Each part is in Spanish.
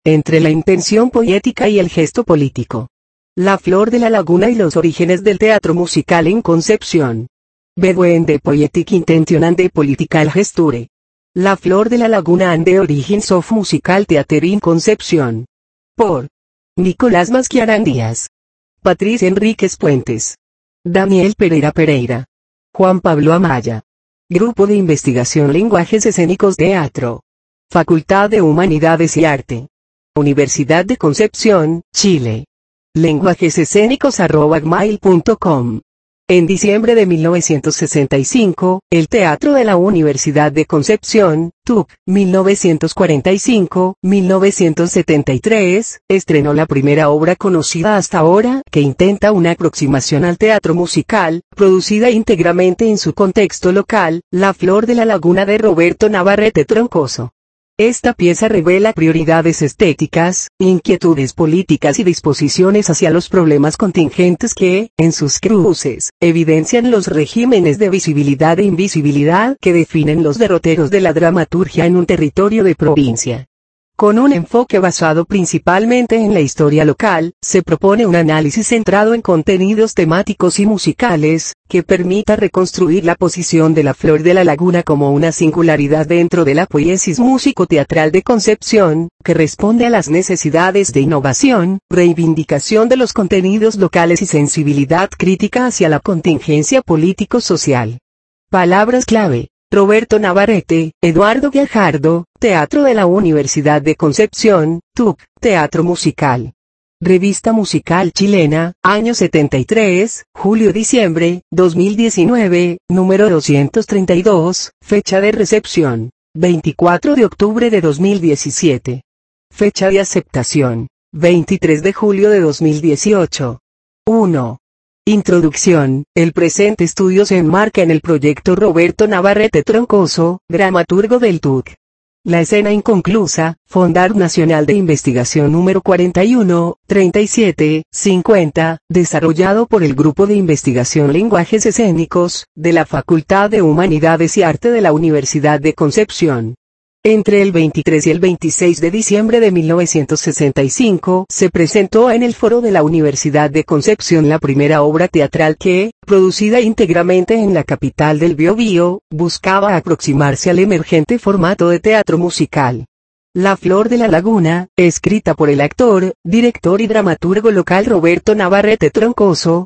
entre la intención poética y el gesto político. La flor de la laguna y los orígenes del teatro musical en Concepción. Between the poetic intention and the political gesture. La flor de la laguna and the origins of musical theater in Concepción. Por Nicolás Masquiarán Díaz. Patricia Enríquez Puentes. Daniel Pereira. Juan Pablo Amaya. Grupo de Investigación Lenguajes Escénicos Teatro. Facultad de Humanidades y Arte. Universidad de Concepción, Chile. lenguajesescénicos@gmail.com. En diciembre de 1965, el Teatro de la Universidad de Concepción, TUC, 1945-1973, estrenó la primera obra conocida hasta ahora que intenta una aproximación al teatro musical, producida íntegramente en su contexto local, La Flor de la Laguna de Roberto Navarrete Troncoso. Esta pieza revela prioridades estéticas, inquietudes políticas y disposiciones hacia los problemas contingentes que, en sus cruces, evidencian los regímenes de visibilidad e invisibilidad que definen los derroteros de la dramaturgia en un territorio de provincia. Con un enfoque basado principalmente en la historia local, se propone un análisis centrado en contenidos temáticos y musicales, que permita reconstruir la posición de la Flor de la Laguna como una singularidad dentro de la poiesis músico-teatral de Concepción, que responde a las necesidades de innovación, reivindicación de los contenidos locales y sensibilidad crítica hacia la contingencia político-social. Palabras clave: Roberto Navarrete, Eduardo Guajardo, Teatro de la Universidad de Concepción, TUC, Teatro Musical. Revista Musical Chilena, año 73, julio-diciembre, 2019, número 232, fecha de recepción, 24 de octubre de 2017. Fecha de aceptación, 23 de julio de 2018. 1. Introducción. El presente estudio se enmarca en el proyecto Roberto Navarrete Troncoso, dramaturgo del TUC. La escena inconclusa, Fondar Nacional de Investigación número 41, 37, 50, desarrollado por el Grupo de Investigación Lenguajes Escénicos, de la Facultad de Humanidades y Arte de la Universidad de Concepción. Entre el 23 y el 26 de diciembre de 1965, se presentó en el Foro de la Universidad de Concepción la primera obra teatral que, producida íntegramente en la capital del Biobío, buscaba aproximarse al emergente formato de teatro musical. La Flor de la Laguna, escrita por el actor, director y dramaturgo local Roberto Navarrete Troncoso,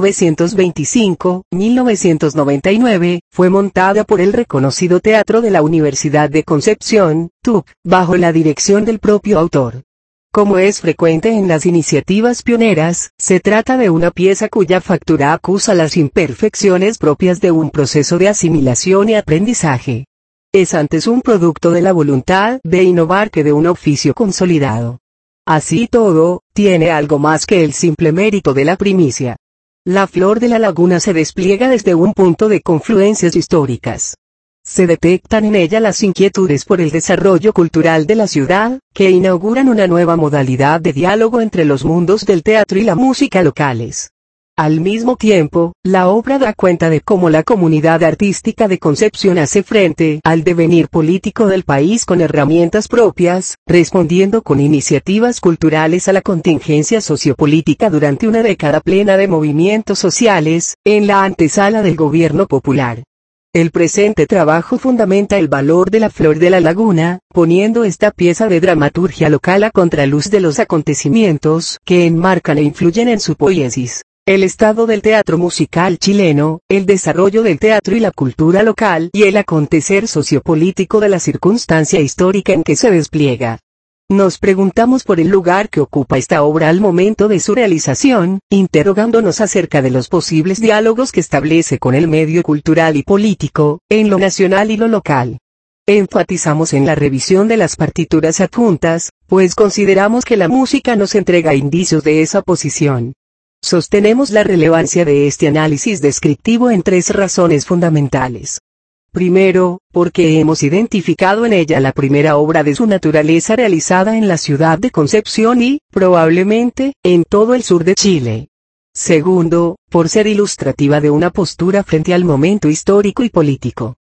1925-1999, fue montada por el reconocido Teatro de la Universidad de Concepción, TUC, bajo la dirección del propio autor. Como es frecuente en las iniciativas pioneras, se trata de una pieza cuya factura acusa las imperfecciones propias de un proceso de asimilación y aprendizaje. Es antes un producto de la voluntad de innovar que de un oficio consolidado. Así todo, tiene algo más que el simple mérito de la primicia. La Flor de la Laguna se despliega desde un punto de confluencias históricas. Se detectan en ella las inquietudes por el desarrollo cultural de la ciudad, que inauguran una nueva modalidad de diálogo entre los mundos del teatro y la música locales. Al mismo tiempo, la obra da cuenta de cómo la comunidad artística de Concepción hace frente al devenir político del país con herramientas propias, respondiendo con iniciativas culturales a la contingencia sociopolítica durante una década plena de movimientos sociales, en la antesala del gobierno popular. El presente trabajo fundamenta el valor de la Flor de la Laguna, poniendo esta pieza de dramaturgia local a contraluz de los acontecimientos que enmarcan e influyen en su poiesis. El estado del teatro musical chileno, el desarrollo del teatro y la cultura local y el acontecer sociopolítico de la circunstancia histórica en que se despliega. Nos preguntamos por el lugar que ocupa esta obra al momento de su realización, interrogándonos acerca de los posibles diálogos que establece con el medio cultural y político, en lo nacional y lo local. Enfatizamos en la revisión de las partituras adjuntas, pues consideramos que la música nos entrega indicios de esa posición. Sostenemos la relevancia de este análisis descriptivo en tres razones fundamentales. Primero, porque hemos identificado en ella la primera obra de su naturaleza realizada en la ciudad de Concepción y, probablemente, en todo el sur de Chile. Segundo, por ser ilustrativa de una postura frente al momento histórico y político.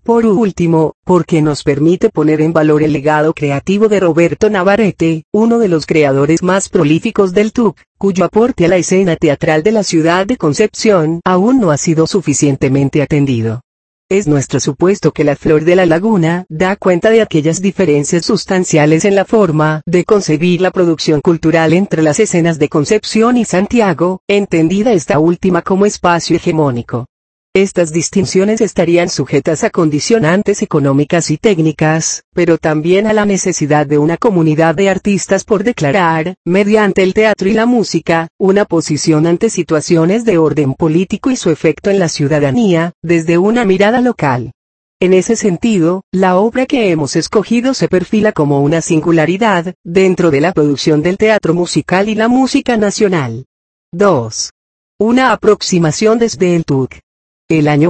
Por último, porque nos permite poner en valor el legado creativo de Roberto Navarrete, uno de los creadores más prolíficos del TUC, cuyo aporte a la escena teatral de la ciudad de Concepción aún no ha sido suficientemente atendido. Es nuestro supuesto que La Flor de la Laguna da cuenta de aquellas diferencias sustanciales en la forma de concebir la producción cultural entre las escenas de Concepción y Santiago, entendida esta última como espacio hegemónico. Estas distinciones estarían sujetas a condicionantes económicas y técnicas, pero también a la necesidad de una comunidad de artistas por declarar, mediante el teatro y la música, una posición ante situaciones de orden político y su efecto en la ciudadanía, desde una mirada local. En ese sentido, la obra que hemos escogido se perfila como una singularidad, dentro de la producción del teatro musical y la música nacional. 2. Una aproximación desde el TUC. El año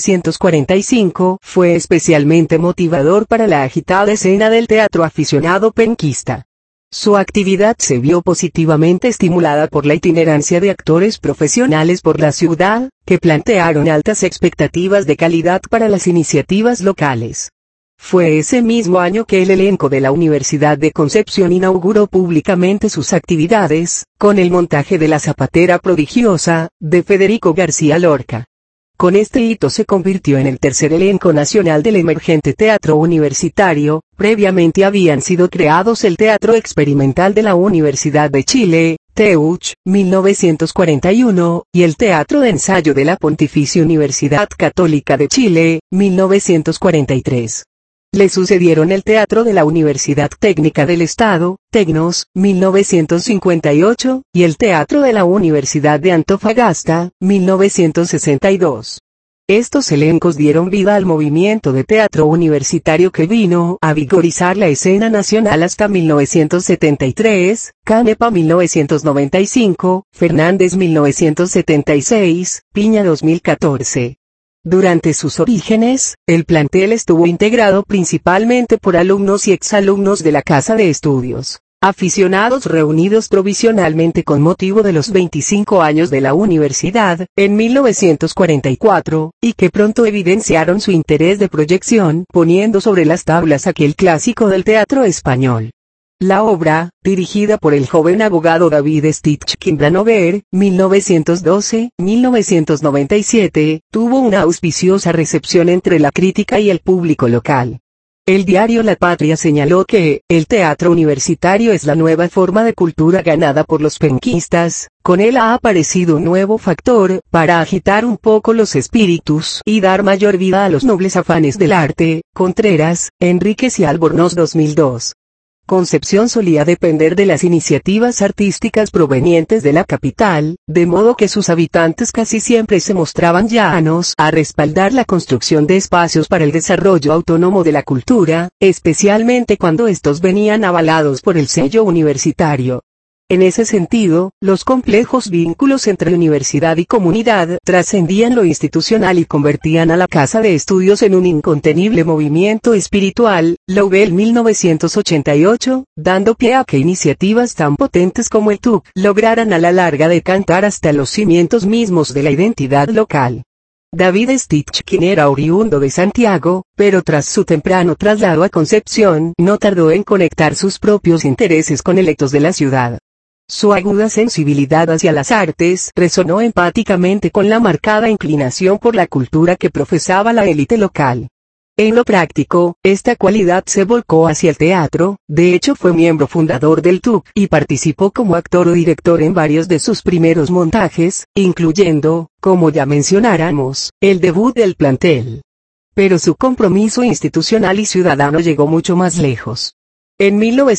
1945 fue especialmente motivador para la agitada escena del teatro aficionado penquista. Su actividad se vio positivamente estimulada por la itinerancia de actores profesionales por la ciudad, que plantearon altas expectativas de calidad para las iniciativas locales. Fue ese mismo año que el elenco de la Universidad de Concepción inauguró públicamente sus actividades, con el montaje de La Zapatera Prodigiosa, de Federico García Lorca. Con este hito se convirtió en el tercer elenco nacional del emergente teatro universitario. Previamente habían sido creados el Teatro Experimental de la Universidad de Chile, TEUCH, 1941, y el Teatro de Ensayo de la Pontificia Universidad Católica de Chile, 1943. Le sucedieron el Teatro de la Universidad Técnica del Estado, Tecnos, 1958, y el Teatro de la Universidad de Antofagasta, 1962. Estos elencos dieron vida al movimiento de teatro universitario que vino a vigorizar la escena nacional hasta 1973, Canepa 1995, Fernández 1976, Piña 2014. Durante sus orígenes, el plantel estuvo integrado principalmente por alumnos y exalumnos de la Casa de Estudios, aficionados reunidos provisionalmente con motivo de los 25 años de la universidad, en 1944, y que pronto evidenciaron su interés de proyección poniendo sobre las tablas aquel clásico del teatro español. La obra, dirigida por el joven abogado David Stitch Kimbranover, 1912-1997, tuvo una auspiciosa recepción entre la crítica y el público local. El diario La Patria señaló que, el teatro universitario es la nueva forma de cultura ganada por los penquistas, con él ha aparecido un nuevo factor, para agitar un poco los espíritus y dar mayor vida a los nobles afanes del arte. Contreras, Enríquez y Albornoz 2002. Concepción solía depender de las iniciativas artísticas provenientes de la capital, de modo que sus habitantes casi siempre se mostraban llanos a respaldar la construcción de espacios para el desarrollo autónomo de la cultura, especialmente cuando estos venían avalados por el sello universitario. En ese sentido, los complejos vínculos entre universidad y comunidad trascendían lo institucional y convertían a la Casa de Estudios en un incontenible movimiento espiritual. Loubel 1988, dando pie a que iniciativas tan potentes como el TUC lograran a la larga decantar hasta los cimientos mismos de la identidad local. David Stitch, quien era oriundo de Santiago, pero tras su temprano traslado a Concepción, no tardó en conectar sus propios intereses con electos de la ciudad. Su aguda sensibilidad hacia las artes resonó empáticamente con la marcada inclinación por la cultura que profesaba la élite local. En lo práctico, esta cualidad se volcó hacia el teatro. De hecho fue miembro fundador del TUC y participó como actor o director en varios de sus primeros montajes, incluyendo, como ya mencionáramos, el debut del plantel. Pero su compromiso institucional y ciudadano llegó mucho más lejos. En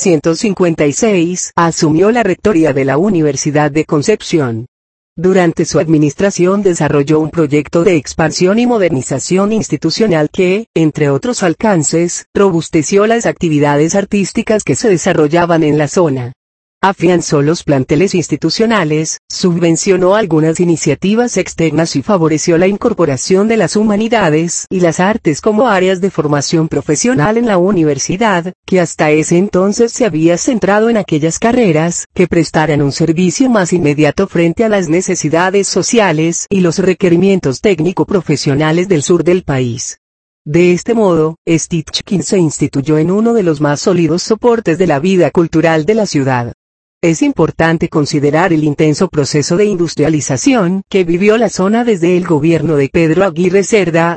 1956, asumió la rectoría de la Universidad de Concepción. Durante su administración desarrolló un proyecto de expansión y modernización institucional que, entre otros alcances, robusteció las actividades artísticas que se desarrollaban en la zona. Afianzó los planteles institucionales, subvencionó algunas iniciativas externas y favoreció la incorporación de las humanidades y las artes como áreas de formación profesional en la universidad, que hasta ese entonces se había centrado en aquellas carreras que prestaran un servicio más inmediato frente a las necesidades sociales y los requerimientos técnico-profesionales del sur del país. De este modo, Stitchkin se instituyó en uno de los más sólidos soportes de la vida cultural de la ciudad. Es importante considerar el intenso proceso de industrialización que vivió la zona desde el gobierno de Pedro Aguirre Cerda,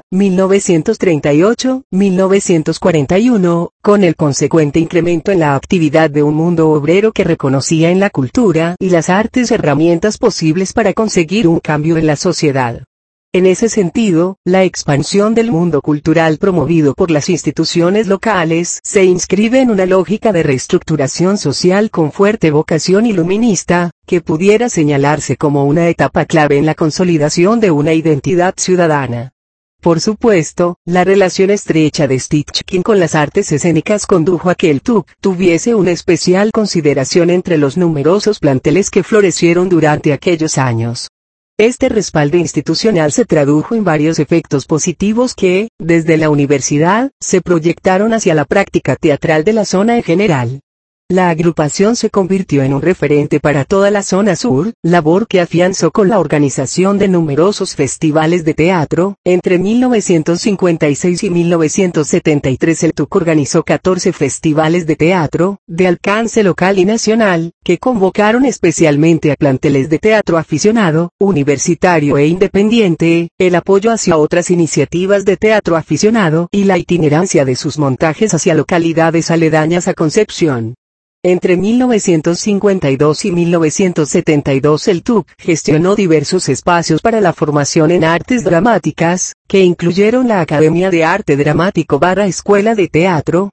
1938-1941, con el consecuente incremento en la actividad de un mundo obrero que reconocía en la cultura y las artes herramientas posibles para conseguir un cambio en la sociedad. En ese sentido, la expansión del mundo cultural promovido por las instituciones locales se inscribe en una lógica de reestructuración social con fuerte vocación iluminista, que pudiera señalarse como una etapa clave en la consolidación de una identidad ciudadana. Por supuesto, la relación estrecha de Stitchkin con las artes escénicas condujo a que el TUC tuviese una especial consideración entre los numerosos planteles que florecieron durante aquellos años. Este respaldo institucional se tradujo en varios efectos positivos que, desde la universidad, se proyectaron hacia la práctica teatral de la zona en general. La agrupación se convirtió en un referente para toda la zona sur, labor que afianzó con la organización de numerosos festivales de teatro. Entre 1956 y 1973 el TUC organizó 14 festivales de teatro, de alcance local y nacional, que convocaron especialmente a planteles de teatro aficionado, universitario e independiente, el apoyo hacia otras iniciativas de teatro aficionado y la itinerancia de sus montajes hacia localidades aledañas a Concepción. Entre 1952 y 1972 el TUC gestionó diversos espacios para la formación en artes dramáticas, que incluyeron la Academia de Arte Dramático / Escuela de Teatro,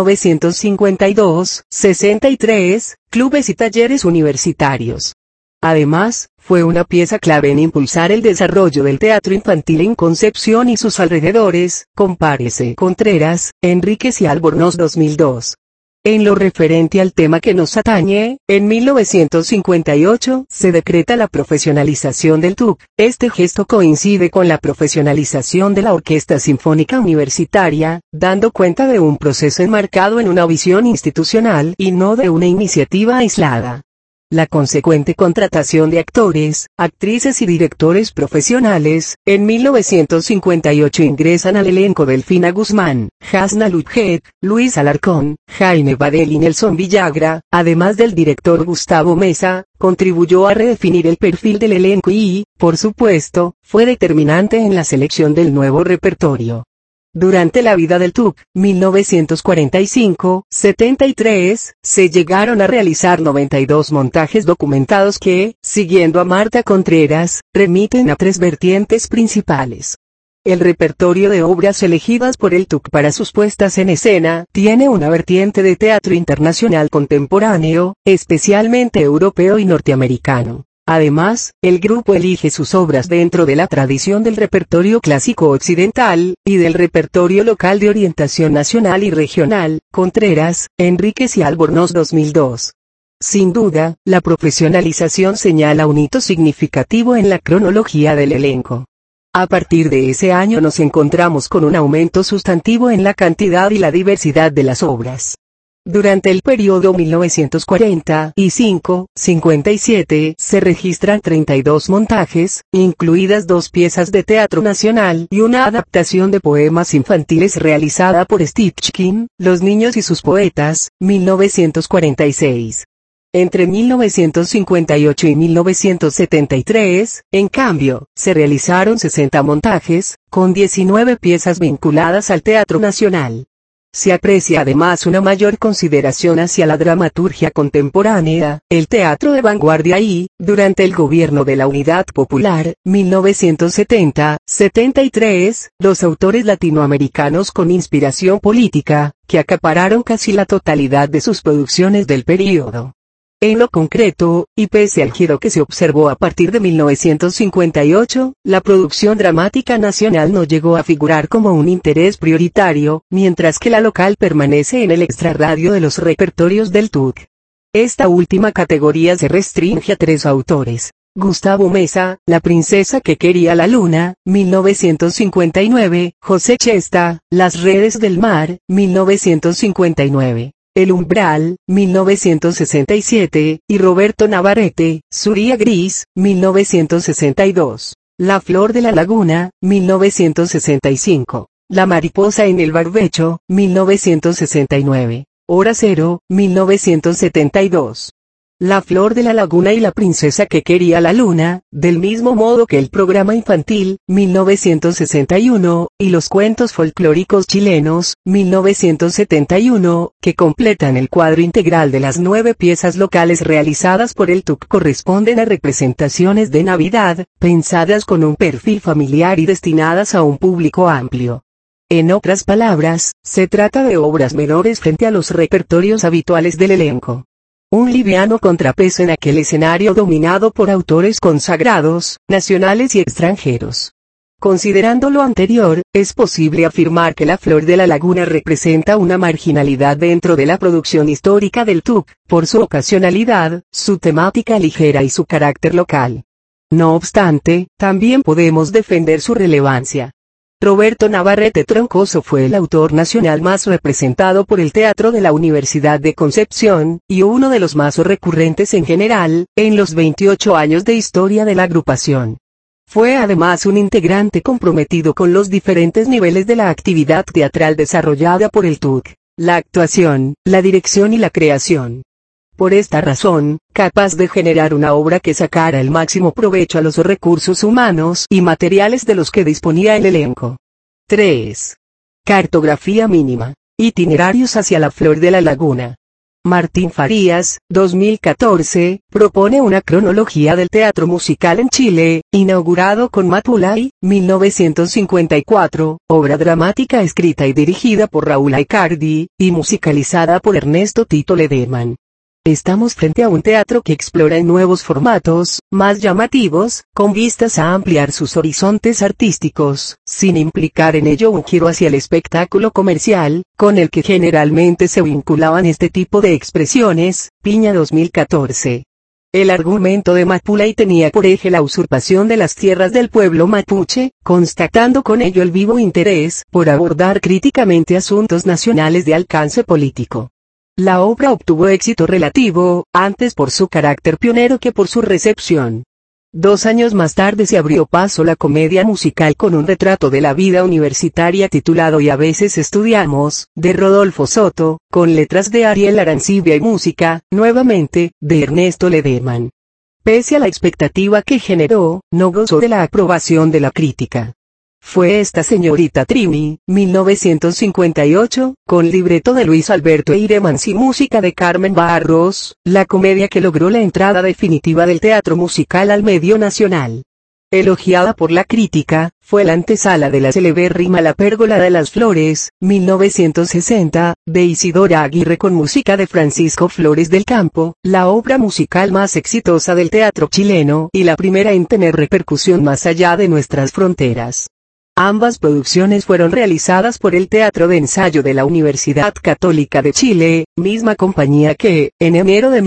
1952-63, clubes y talleres universitarios. Además, fue una pieza clave en impulsar el desarrollo del teatro infantil en Concepción y sus alrededores, compárese Contreras, Enríquez y Albornoz 2002. En lo referente al tema que nos atañe, en 1958 se decreta la profesionalización del TUC. Este gesto coincide con la profesionalización de la Orquesta Sinfónica Universitaria, dando cuenta de un proceso enmarcado en una visión institucional y no de una iniciativa aislada. La consecuente contratación de actores, actrices y directores profesionales. En 1958 ingresan al elenco Delfina Guzmán, Jasna Lutjet, Luis Alarcón, Jaime Badel y Nelson Villagra, además del director Gustavo Mesa. Contribuyó a redefinir el perfil del elenco y, por supuesto, fue determinante en la selección del nuevo repertorio. Durante la vida del TUC, 1945-73, se llegaron a realizar 92 montajes documentados que, siguiendo a Marta Contreras, remiten a 3 vertientes principales. El repertorio de obras elegidas por el TUC para sus puestas en escena tiene una vertiente de teatro internacional contemporáneo, especialmente europeo y norteamericano. Además, el grupo elige sus obras dentro de la tradición del repertorio clásico occidental, y del repertorio local de orientación nacional y regional. Contreras, Enríquez y Albornoz 2002. Sin duda, la profesionalización señala un hito significativo en la cronología del elenco. A partir de ese año nos encontramos con un aumento sustantivo en la cantidad y la diversidad de las obras. Durante el periodo 1945-57 se registran 32 montajes, incluidas 2 piezas de teatro nacional y una adaptación de poemas infantiles realizada por Stitchkin, Los niños y sus poetas, 1946. Entre 1958 y 1973, en cambio, se realizaron 60 montajes, con 19 piezas vinculadas al teatro nacional. Se aprecia además una mayor consideración hacia la dramaturgia contemporánea, el teatro de vanguardia y, durante el gobierno de la Unidad Popular, 1970-73, los autores latinoamericanos con inspiración política, que acapararon casi la totalidad de sus producciones del período. En lo concreto, y pese al giro que se observó a partir de 1958, la producción dramática nacional no llegó a figurar como un interés prioritario, mientras que la local permanece en el extrarradio de los repertorios del TUC. Esta última categoría se restringe a 3 autores. Gustavo Mesa, La princesa que quería la luna, 1959, José Chesta, Las redes del mar, 1959. El umbral, 1967, y Roberto Navarrete, Zuria Gris, 1962. La flor de la laguna, 1965. La mariposa en el barbecho, 1969. Hora cero, 1972. La flor de la laguna y la princesa que quería la luna, del mismo modo que el programa infantil, 1961, y los cuentos folclóricos chilenos, 1971, que completan el cuadro integral de las 9 piezas locales realizadas por el TUC corresponden a representaciones de Navidad, pensadas con un perfil familiar y destinadas a un público amplio. En otras palabras, se trata de obras menores frente a los repertorios habituales del elenco. Un liviano contrapeso en aquel escenario dominado por autores consagrados, nacionales y extranjeros. Considerando lo anterior, es posible afirmar que La Flor de la Laguna representa una marginalidad dentro de la producción histórica del TUC, por su ocasionalidad, su temática ligera y su carácter local. No obstante, también podemos defender su relevancia. Roberto Navarrete Troncoso fue el autor nacional más representado por el Teatro de la Universidad de Concepción, y uno de los más recurrentes en general, en los 28 años de historia de la agrupación. Fue además un integrante comprometido con los diferentes niveles de la actividad teatral desarrollada por el TUC, la actuación, la dirección y la creación. Por esta razón, capaz de generar una obra que sacara el máximo provecho a los recursos humanos y materiales de los que disponía el elenco. 3. Cartografía mínima. Itinerarios hacia la Flor de la Laguna. Martín Farías, 2014, propone una cronología del teatro musical en Chile, inaugurado con Mapulay, 1954, obra dramática escrita y dirigida por Raúl Aicardi, y musicalizada por Ernesto Tito Ledesma. Estamos frente a un teatro que explora en nuevos formatos, más llamativos, con vistas a ampliar sus horizontes artísticos, sin implicar en ello un giro hacia el espectáculo comercial, con el que generalmente se vinculaban este tipo de expresiones. Piña 2014. El argumento de Mapulay tenía por eje la usurpación de las tierras del pueblo mapuche, constatando con ello el vivo interés por abordar críticamente asuntos nacionales de alcance político. La obra obtuvo éxito relativo, antes por su carácter pionero que por su recepción. 2 años más tarde se abrió paso la comedia musical con un retrato de la vida universitaria titulado Y a veces estudiamos, de Rodolfo Soto, con letras de Ariel Arancibia y música, nuevamente, de Ernesto Ledesma. Pese a la expectativa que generó, no gozó de la aprobación de la crítica. Fue esta señorita Trini, 1958, con libreto de Luis Alberto Eiremans y música de Carmen Barros, la comedia que logró la entrada definitiva del teatro musical al medio nacional. Elogiada por la crítica, fue la antesala de la celebérrima La Pérgola de las Flores, 1960, de Isidora Aguirre con música de Francisco Flores del Campo, la obra musical más exitosa del teatro chileno y la primera en tener repercusión más allá de nuestras fronteras. Ambas producciones fueron realizadas por el Teatro de Ensayo de la Universidad Católica de Chile, misma compañía que, en enero de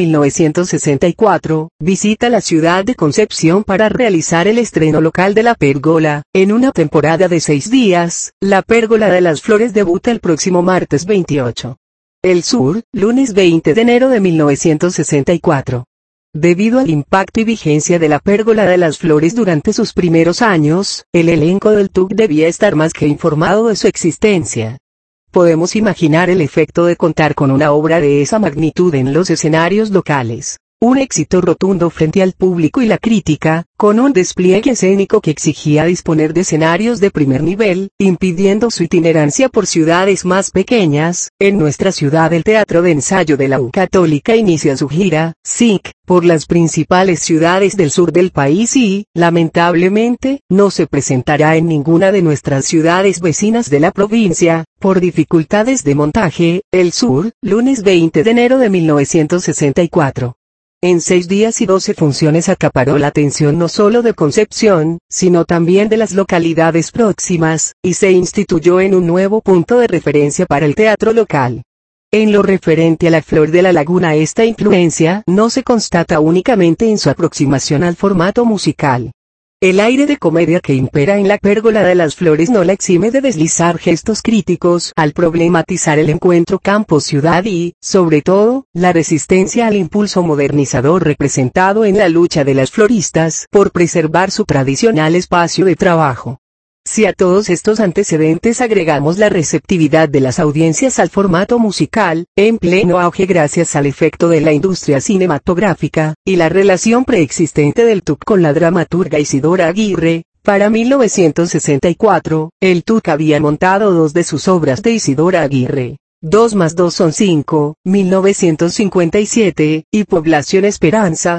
1964, visita la ciudad de Concepción para realizar el estreno local de La Pérgola. En una temporada de 6 días, La Pérgola de las Flores debuta el próximo martes 28. El Sur, lunes 20 de enero de 1964. Debido al impacto y vigencia de La Pérgola de las Flores durante sus primeros años, el elenco del TUC debía estar más que informado de su existencia. Podemos imaginar el efecto de contar con una obra de esa magnitud en los escenarios locales. Un éxito rotundo frente al público y la crítica, con un despliegue escénico que exigía disponer de escenarios de primer nivel, impidiendo su itinerancia por ciudades más pequeñas. En nuestra ciudad el Teatro de Ensayo de la U Católica inicia su gira, SIC, por las principales ciudades del sur del país y, lamentablemente, no se presentará en ninguna de nuestras ciudades vecinas de la provincia, por dificultades de montaje. El Sur, lunes 20 de enero de 1964. En 6 días y 12 funciones acaparó la atención no solo de Concepción, sino también de las localidades próximas, y se instituyó en un nuevo punto de referencia para el teatro local. En lo referente a La Flor de la Laguna, esta influencia no se constata únicamente en su aproximación al formato musical. El aire de comedia que impera en La Pérgola de las Flores no la exime de deslizar gestos críticos al problematizar el encuentro campo-ciudad y, sobre todo, la resistencia al impulso modernizador representado en la lucha de las floristas por preservar su tradicional espacio de trabajo. Si a todos estos antecedentes agregamos la receptividad de las audiencias al formato musical, en pleno auge gracias al efecto de la industria cinematográfica, y la relación preexistente del TUC con la dramaturga Isidora Aguirre, para 1964, el TUC había montado dos de sus obras de Isidora Aguirre. 2 más 2 son 5, 1957, y Población Esperanza,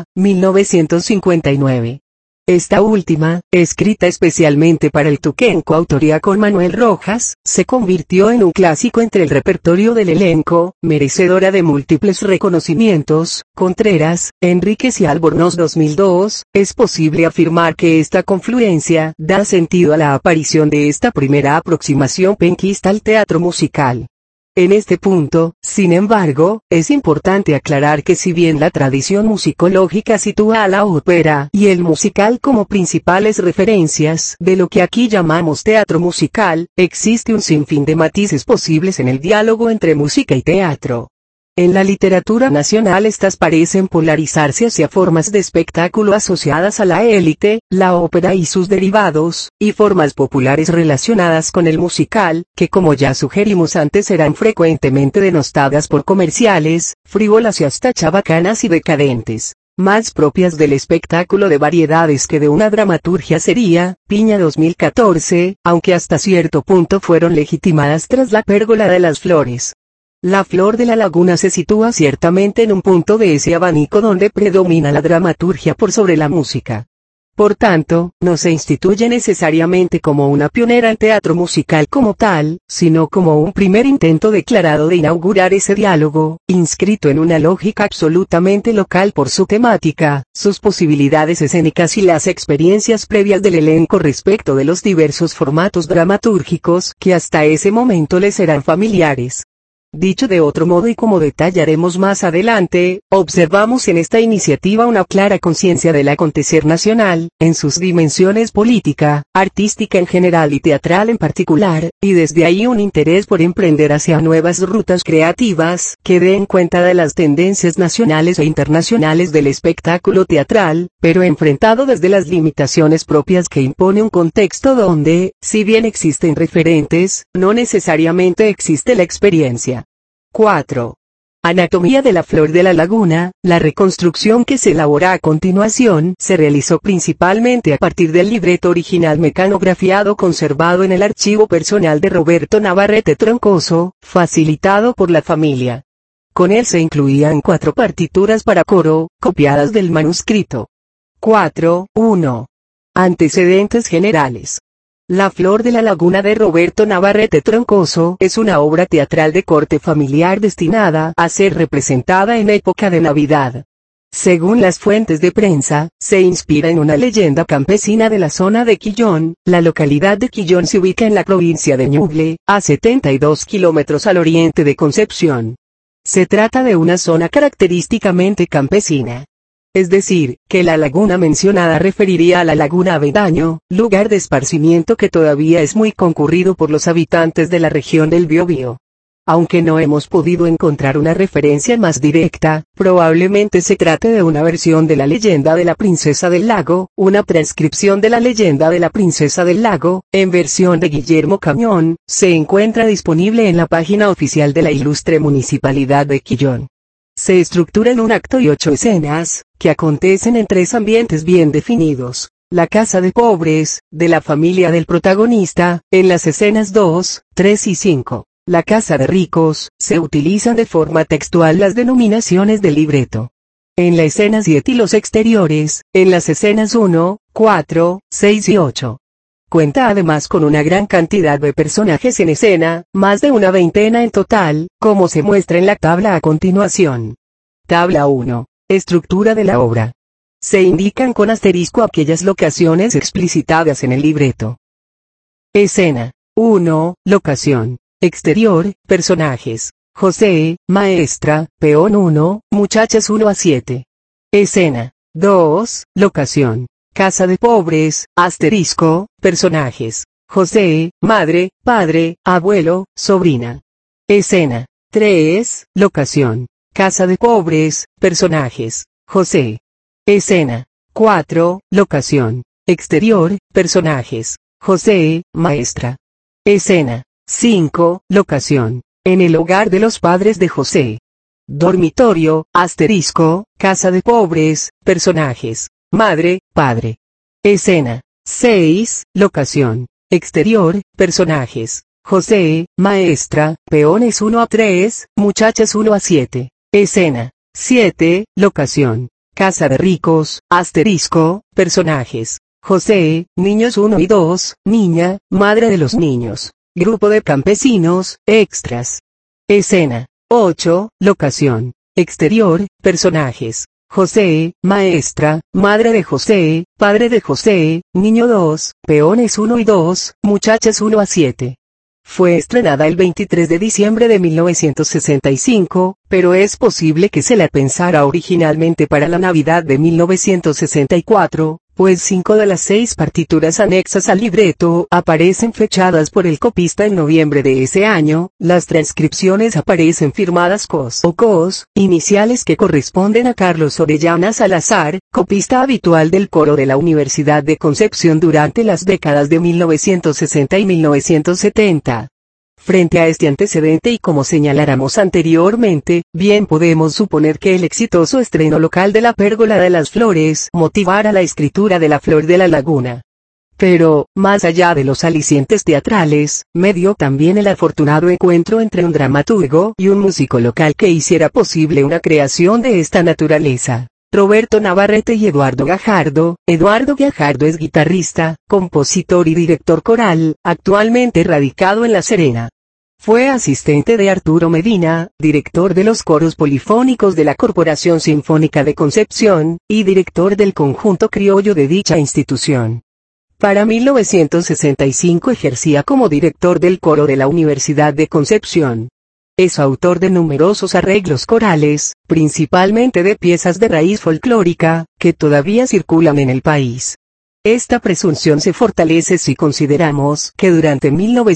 1959. Esta última, escrita especialmente para el TUC en coautoría con Manuel Rojas, se convirtió en un clásico entre el repertorio del elenco, merecedora de múltiples reconocimientos. Contreras, Enríquez y Albornoz 2002, es posible afirmar que esta confluencia da sentido a la aparición de esta primera aproximación penquista al teatro musical. En este punto, sin embargo, es importante aclarar que si bien la tradición musicológica sitúa a la ópera y el musical como principales referencias de lo que aquí llamamos teatro musical, existe un sinfín de matices posibles en el diálogo entre música y teatro. En la literatura nacional estas parecen polarizarse hacia formas de espectáculo asociadas a la élite, la ópera y sus derivados, y formas populares relacionadas con el musical, que como ya sugerimos antes eran frecuentemente denostadas por comerciales, frívolas y hasta chabacanas y decadentes, más propias del espectáculo de variedades que de una dramaturgia seria. Piña 2014, aunque hasta cierto punto fueron legitimadas tras la Pérgola de las Flores. La Flor de la Laguna se sitúa ciertamente en un punto de ese abanico donde predomina la dramaturgia por sobre la música. Por tanto, no se instituye necesariamente como una pionera en teatro musical como tal, sino como un primer intento declarado de inaugurar ese diálogo, inscrito en una lógica absolutamente local por su temática, sus posibilidades escénicas y las experiencias previas del elenco respecto de los diversos formatos dramatúrgicos que hasta ese momento les eran familiares. Dicho de otro modo y como detallaremos más adelante, observamos en esta iniciativa una clara conciencia del acontecer nacional, en sus dimensiones política, artística en general y teatral en particular, y desde ahí un interés por emprender hacia nuevas rutas creativas, que den cuenta de las tendencias nacionales e internacionales del espectáculo teatral, pero enfrentado desde las limitaciones propias que impone un contexto donde, si bien existen referentes, no necesariamente existe la experiencia. 4. Anatomía de la Flor de la Laguna. La reconstrucción que se elabora a continuación se realizó principalmente a partir del libreto original mecanografiado conservado en el archivo personal de Roberto Navarrete Troncoso, facilitado por la familia. Con él se incluían 4 partituras para coro, copiadas del manuscrito. 4.1. Antecedentes generales. La Flor de la Laguna de Roberto Navarrete Troncoso es una obra teatral de corte familiar destinada a ser representada en época de Navidad. Según las fuentes de prensa, se inspira en una leyenda campesina de la zona de Quillón. La localidad de Quillón se ubica en la provincia de Ñuble, a 72 kilómetros al oriente de Concepción. Se trata de una zona característicamente campesina. Es decir, que la laguna mencionada referiría a la Laguna Avendaño, lugar de esparcimiento que todavía es muy concurrido por los habitantes de la región del Biobío. Aunque no hemos podido encontrar una referencia más directa, probablemente se trate de una versión de la leyenda de la Princesa del Lago, una transcripción de la leyenda de la Princesa del Lago, en versión de Guillermo Cañón, se encuentra disponible en la página oficial de la Ilustre Municipalidad de Quillón. Se estructura en un acto y 8 escenas, que acontecen en 3 ambientes bien definidos. La casa de pobres, de la familia del protagonista, en las escenas 2, 3 y 5. La casa de ricos, se utilizan de forma textual las denominaciones del libreto. En la escena 7 y los exteriores, en las escenas 1, 4, 6 y 8. Cuenta además con una gran cantidad de personajes en escena, más de una veintena en total, como se muestra en la tabla a continuación. Tabla 1. Estructura de la obra. Se indican con asterisco aquellas locaciones explicitadas en el libreto. Escena 1. Locación. Exterior, personajes. José, maestra, peón 1, muchachas 1 a 7. Escena 2. Locación. Casa de pobres, asterisco, personajes. José, madre, padre, abuelo, sobrina. Escena 3. Locación. Casa de pobres, personajes. José. Escena 4. Locación. Exterior, personajes. José, maestra. Escena 5, locación. En el hogar de los padres de José. Dormitorio, casa de pobres, personajes. Madre, padre. Escena 6, locación. Exterior, personajes. José, maestra, peones 1 a 3, muchachas 1 a 7. Escena 7, locación. Casa de ricos, personajes. José, niños 1 y 2, niña, madre de los niños. Grupo de campesinos, extras. Escena 8, locación. Exterior, personajes. José, maestra, madre de José, padre de José, niño 2, peones 1 y 2, muchachas 1 a 7. Fue estrenada el 23 de diciembre de 1965, pero es posible que se la pensara originalmente para la Navidad de 1964, pues 5 de las 6 partituras anexas al libreto aparecen fechadas por el copista en noviembre de ese año, las transcripciones aparecen firmadas COS o COS, iniciales que corresponden a Carlos Orellana Salazar, copista habitual del coro de la Universidad de Concepción durante las décadas de 1960 y 1970. Frente a este antecedente y como señaláramos anteriormente, bien podemos suponer que el exitoso estreno local de La Pérgola de las Flores motivara la escritura de La Flor de la Laguna. Pero, más allá de los alicientes teatrales, me dio también el afortunado encuentro entre un dramaturgo y un músico local que hiciera posible una creación de esta naturaleza. Roberto Navarrete y Eduardo Gajardo. Eduardo Gajardo es guitarrista, compositor y director coral, actualmente radicado en La Serena. Fue asistente de Arturo Medina, director de los coros polifónicos de la Corporación Sinfónica de Concepción, y director del conjunto criollo de dicha institución. Para 1965 ejercía como director del coro de la Universidad de Concepción. Es autor de numerosos arreglos corales, principalmente de piezas de raíz folclórica, que todavía circulan en el país. Esta presunción se fortalece si consideramos que durante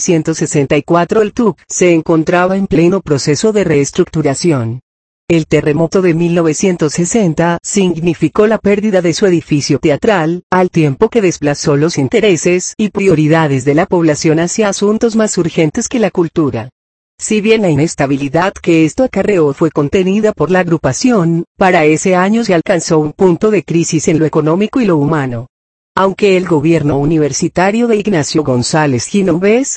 1964 el TUC se encontraba en pleno proceso de reestructuración. El terremoto de 1960 significó la pérdida de su edificio teatral, al tiempo que desplazó los intereses y prioridades de la población hacia asuntos más urgentes que la cultura. Si bien la inestabilidad que esto acarreó fue contenida por la agrupación, para ese año se alcanzó un punto de crisis en lo económico y lo humano. Aunque el gobierno universitario de Ignacio González Ginovés,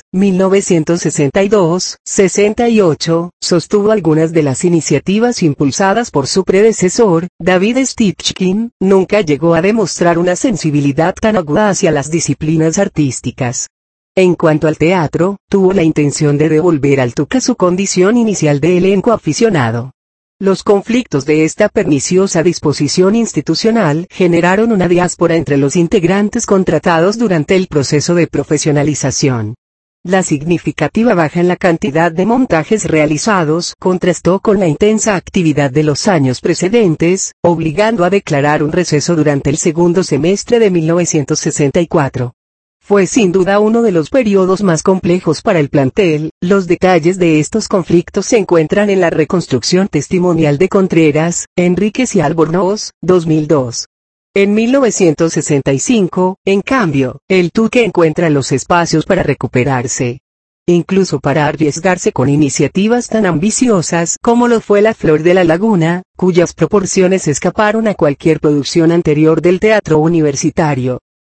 1962-68, sostuvo algunas de las iniciativas impulsadas por su predecesor, David Stitchkin, nunca llegó a demostrar una sensibilidad tan aguda hacia las disciplinas artísticas. En cuanto al teatro, tuvo la intención de devolver al TUC su condición inicial de elenco aficionado. Los conflictos de esta perniciosa disposición institucional generaron una diáspora entre los integrantes contratados durante el proceso de profesionalización. La significativa baja en la cantidad de montajes realizados contrastó con la intensa actividad de los años precedentes, obligando a declarar un receso durante el segundo semestre de 1964. Fue sin duda uno de los periodos más complejos para el plantel. Los detalles de estos conflictos se encuentran en la reconstrucción testimonial de Contreras, Enríquez y Albornoz, 2002. En 1965, en cambio, el TUC encuentra los espacios para recuperarse. Incluso para arriesgarse con iniciativas tan ambiciosas como lo fue La Flor de la Laguna, cuyas proporciones escaparon a cualquier producción anterior del teatro universitario.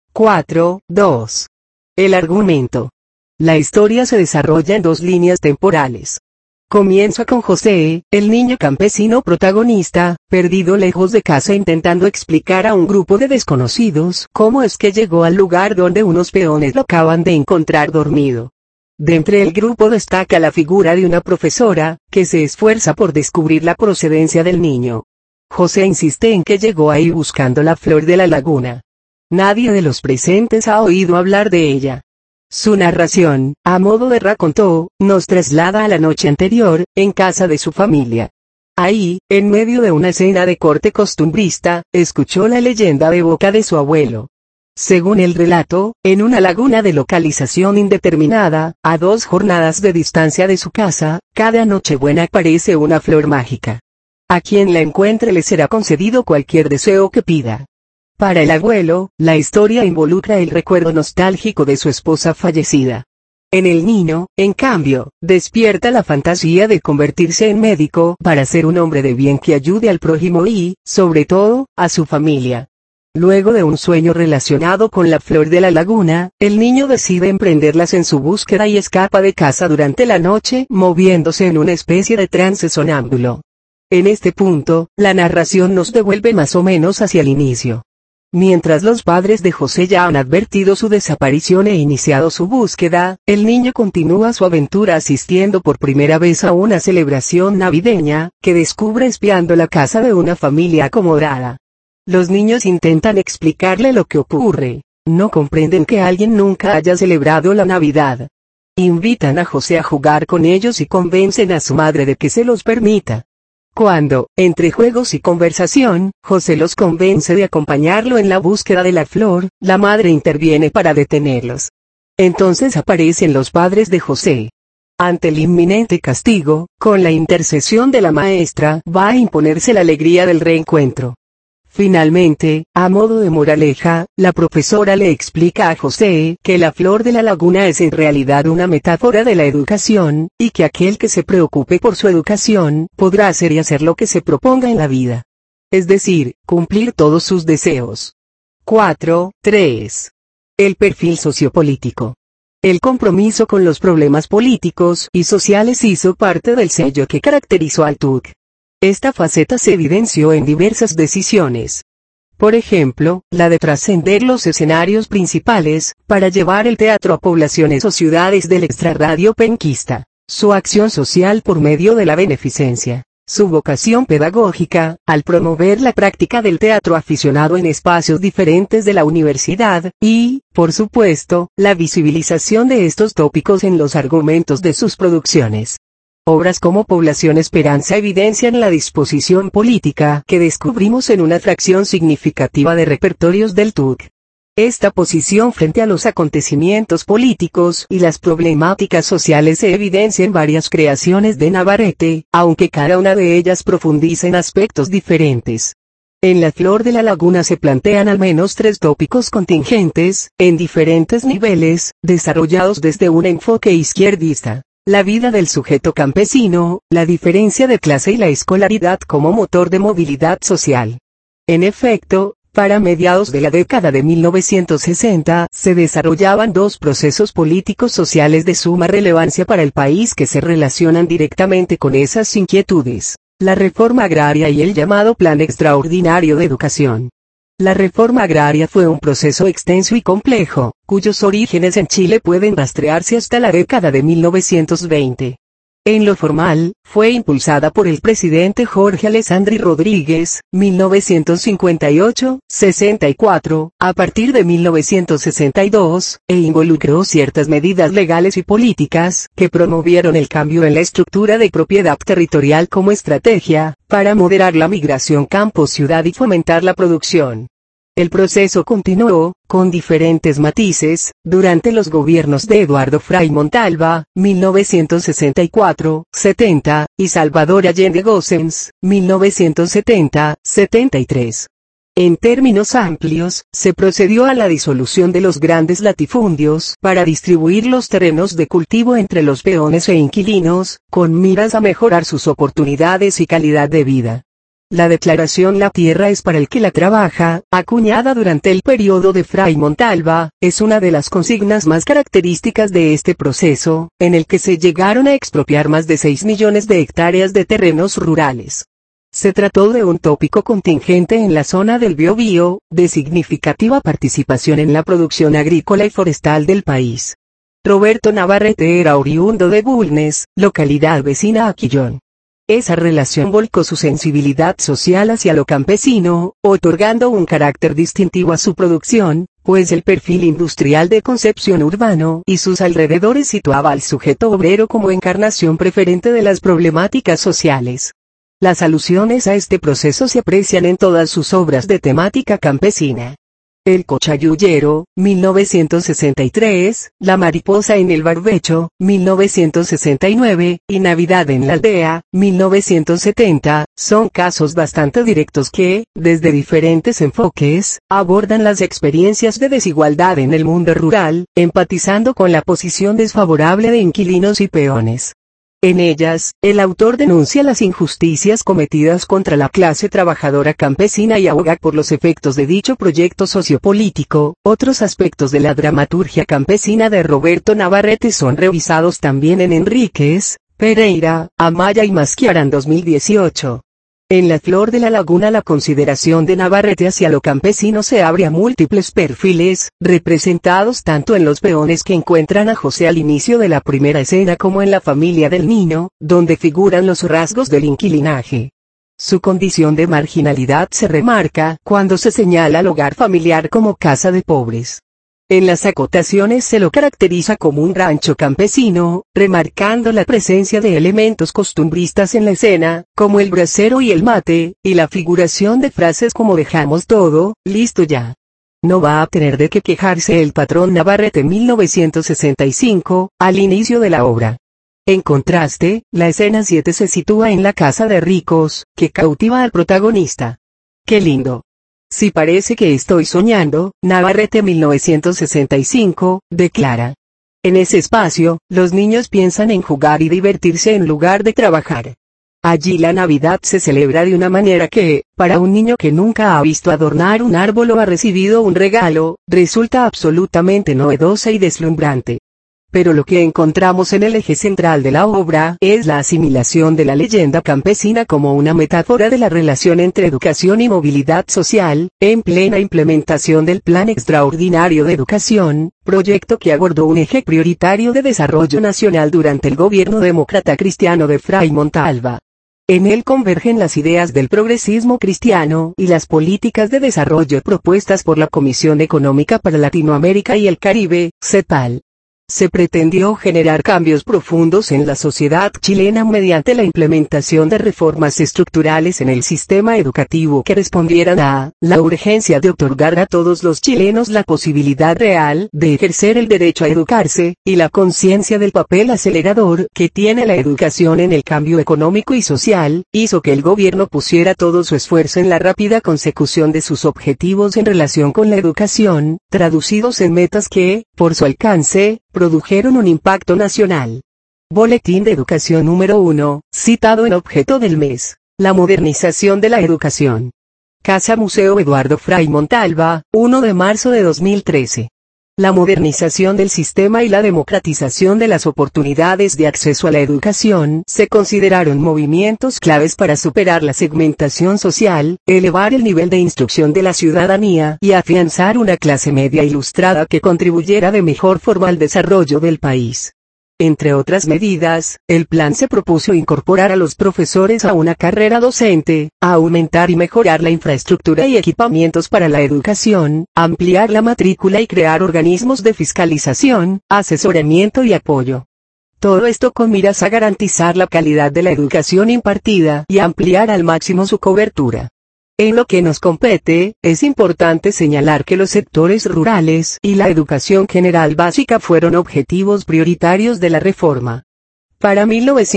4.2. El argumento. La historia se desarrolla en dos líneas temporales. Comienza con José, el niño campesino protagonista, perdido lejos de casa intentando explicar a un grupo de desconocidos cómo es que llegó al lugar donde unos peones lo acaban de encontrar dormido. De entre el grupo destaca la figura de una profesora, que se esfuerza por descubrir la procedencia del niño. José insiste en que llegó ahí buscando la flor de la laguna. Nadie de los presentes ha oído hablar de ella. Su narración, a modo de racontó, nos traslada a la noche anterior, en casa de su familia. Ahí, en medio de una escena de corte costumbrista, escuchó la leyenda de boca de su abuelo. Según el relato, en una laguna de localización indeterminada, a 2 jornadas de distancia de su casa, cada Nochebuena aparece una flor mágica. A quien la encuentre le será concedido cualquier deseo que pida. Para el abuelo, la historia involucra el recuerdo nostálgico de su esposa fallecida. En el niño, en cambio, despierta la fantasía de convertirse en médico para ser un hombre de bien que ayude al prójimo y, sobre todo, a su familia. Luego de un sueño relacionado con la flor de la laguna, el niño decide emprenderlas en su búsqueda y escapa de casa durante la noche, moviéndose en una especie de trance sonámbulo. En este punto, la narración nos devuelve más o menos hacia el inicio. Mientras los padres de José ya han advertido su desaparición e iniciado su búsqueda, el niño continúa su aventura asistiendo por primera vez a una celebración navideña, que descubre espiando la casa de una familia acomodada. Los niños intentan explicarle lo que ocurre. No comprenden que alguien nunca haya celebrado la Navidad. Invitan a José a jugar con ellos y convencen a su madre de que se los permita. Cuando, entre juegos y conversación, José los convence de acompañarlo en la búsqueda de la flor, la madre interviene para detenerlos. Entonces aparecen los padres de José. Ante el inminente castigo, con la intercesión de la maestra, va a imponerse la alegría del reencuentro. Finalmente, a modo de moraleja, la profesora le explica a José que la flor de la laguna es en realidad una metáfora de la educación, y que aquel que se preocupe por su educación, podrá hacer y hacer lo que se proponga en la vida. Es decir, cumplir todos sus deseos. 4.3. El perfil sociopolítico. El compromiso con los problemas políticos y sociales hizo parte del sello que caracterizó al TUC. Esta faceta se evidenció en diversas decisiones. Por ejemplo, la de trascender los escenarios principales, para llevar el teatro a poblaciones o ciudades del extrarradio penquista. Su acción social por medio de la beneficencia. Su vocación pedagógica, al promover la práctica del teatro aficionado en espacios diferentes de la universidad, y, por supuesto, la visibilización de estos tópicos en los argumentos de sus producciones. Obras como Población Esperanza evidencian la disposición política que descubrimos en una fracción significativa de repertorios del TUC. Esta posición frente a los acontecimientos políticos y las problemáticas sociales se evidencia en varias creaciones de Navarrete, aunque cada una de ellas profundiza en aspectos diferentes. En La Flor de la Laguna se plantean al menos 3 tópicos contingentes, en diferentes niveles, desarrollados desde un enfoque izquierdista. La vida del sujeto campesino, la diferencia de clase y la escolaridad como motor de movilidad social. En efecto, para mediados de la década de 1960, se desarrollaban 2 procesos políticos sociales de suma relevancia para el país que se relacionan directamente con esas inquietudes: la reforma agraria y el llamado Plan Extraordinario de Educación. La reforma agraria fue un proceso extenso y complejo, cuyos orígenes en Chile pueden rastrearse hasta la década de 1920. En lo formal, fue impulsada por el presidente Jorge Alessandri Rodríguez, 1958-64, a partir de 1962, e involucró ciertas medidas legales y políticas, que promovieron el cambio en la estructura de propiedad territorial como estrategia, para moderar la migración campo-ciudad y fomentar la producción. El proceso continuó, con diferentes matices, durante los gobiernos de Eduardo Frei Montalva, 1964-70, y Salvador Allende Gossens, 1970-73. En términos amplios, se procedió a la disolución de los grandes latifundios para distribuir los terrenos de cultivo entre los peones e inquilinos, con miras a mejorar sus oportunidades y calidad de vida. La declaración "La tierra es para el que la trabaja", acuñada durante el periodo de Frei Montalva, es una de las consignas más características de este proceso, en el que se llegaron a expropiar más de 6 millones de hectáreas de terrenos rurales. Se trató de un tópico contingente en la zona del Biobío, de significativa participación en la producción agrícola y forestal del país. Roberto Navarrete era oriundo de Bulnes, localidad vecina a Quillón. Esa relación volcó su sensibilidad social hacia lo campesino, otorgando un carácter distintivo a su producción, pues el perfil industrial de Concepción Urbano y sus alrededores situaba al sujeto obrero como encarnación preferente de las problemáticas sociales. Las alusiones a este proceso se aprecian en todas sus obras de temática campesina. El cochayullero, 1963, La mariposa en el barbecho, 1969, y Navidad en la aldea, 1970, son casos bastante directos que, desde diferentes enfoques, abordan las experiencias de desigualdad en el mundo rural, empatizando con la posición desfavorable de inquilinos y peones. En ellas, el autor denuncia las injusticias cometidas contra la clase trabajadora campesina y aboga por los efectos de dicho proyecto sociopolítico. Otros aspectos de la dramaturgia campesina de Roberto Navarrete son revisados también en Enríquez, Pereira, Amaya y Masquiarán 2018. En La flor de la laguna la consideración de Navarrete hacia lo campesino se abre a múltiples perfiles, representados tanto en los peones que encuentran a José al inicio de la primera escena como en la familia del niño, donde figuran los rasgos del inquilinaje. Su condición de marginalidad se remarca cuando se señala al hogar familiar como casa de pobres. En las acotaciones se lo caracteriza como un rancho campesino, remarcando la presencia de elementos costumbristas en la escena, como el brasero y el mate, y la figuración de frases como dejamos todo, listo ya. No va a tener de qué quejarse el patrón Navarrete 1965, al inicio de la obra. En contraste, la escena 7 se sitúa en la casa de ricos, que cautiva al protagonista. ¡Qué lindo! Si parece que estoy soñando, Navarrete 1965, declara. En ese espacio, los niños piensan en jugar y divertirse en lugar de trabajar. Allí la Navidad se celebra de una manera que, para un niño que nunca ha visto adornar un árbol o ha recibido un regalo, resulta absolutamente novedosa y deslumbrante. Pero lo que encontramos en el eje central de la obra es la asimilación de la leyenda campesina como una metáfora de la relación entre educación y movilidad social, en plena implementación del Plan Extraordinario de Educación, proyecto que abordó un eje prioritario de desarrollo nacional durante el gobierno demócrata cristiano de Fray Montalva. En él convergen las ideas del progresismo cristiano y las políticas de desarrollo propuestas por la Comisión Económica para Latinoamérica y el Caribe, CEPAL. Se pretendió generar cambios profundos en la sociedad chilena mediante la implementación de reformas estructurales en el sistema educativo que respondieran a la urgencia de otorgar a todos los chilenos la posibilidad real de ejercer el derecho a educarse, y la conciencia del papel acelerador que tiene la educación en el cambio económico y social, hizo que el gobierno pusiera todo su esfuerzo en la rápida consecución de sus objetivos en relación con la educación, traducidos en metas que, por su alcance, produjeron un impacto nacional. Boletín de Educación número 1, citado en objeto del mes. La modernización de la educación. Casa Museo Eduardo Frei Montalva, 1 de marzo de 2013. La modernización del sistema y la democratización de las oportunidades de acceso a la educación se consideraron movimientos claves para superar la segmentación social, elevar el nivel de instrucción de la ciudadanía y afianzar una clase media ilustrada que contribuyera de mejor forma al desarrollo del país. Entre otras medidas, el plan se propuso incorporar a los profesores a una carrera docente, a aumentar y mejorar la infraestructura y equipamientos para la educación, ampliar la matrícula y crear organismos de fiscalización, asesoramiento y apoyo. Todo esto con miras a garantizar la calidad de la educación impartida y ampliar al máximo su cobertura. En lo que nos compete, es importante señalar que los sectores rurales y la educación general básica fueron objetivos prioritarios de la reforma. Para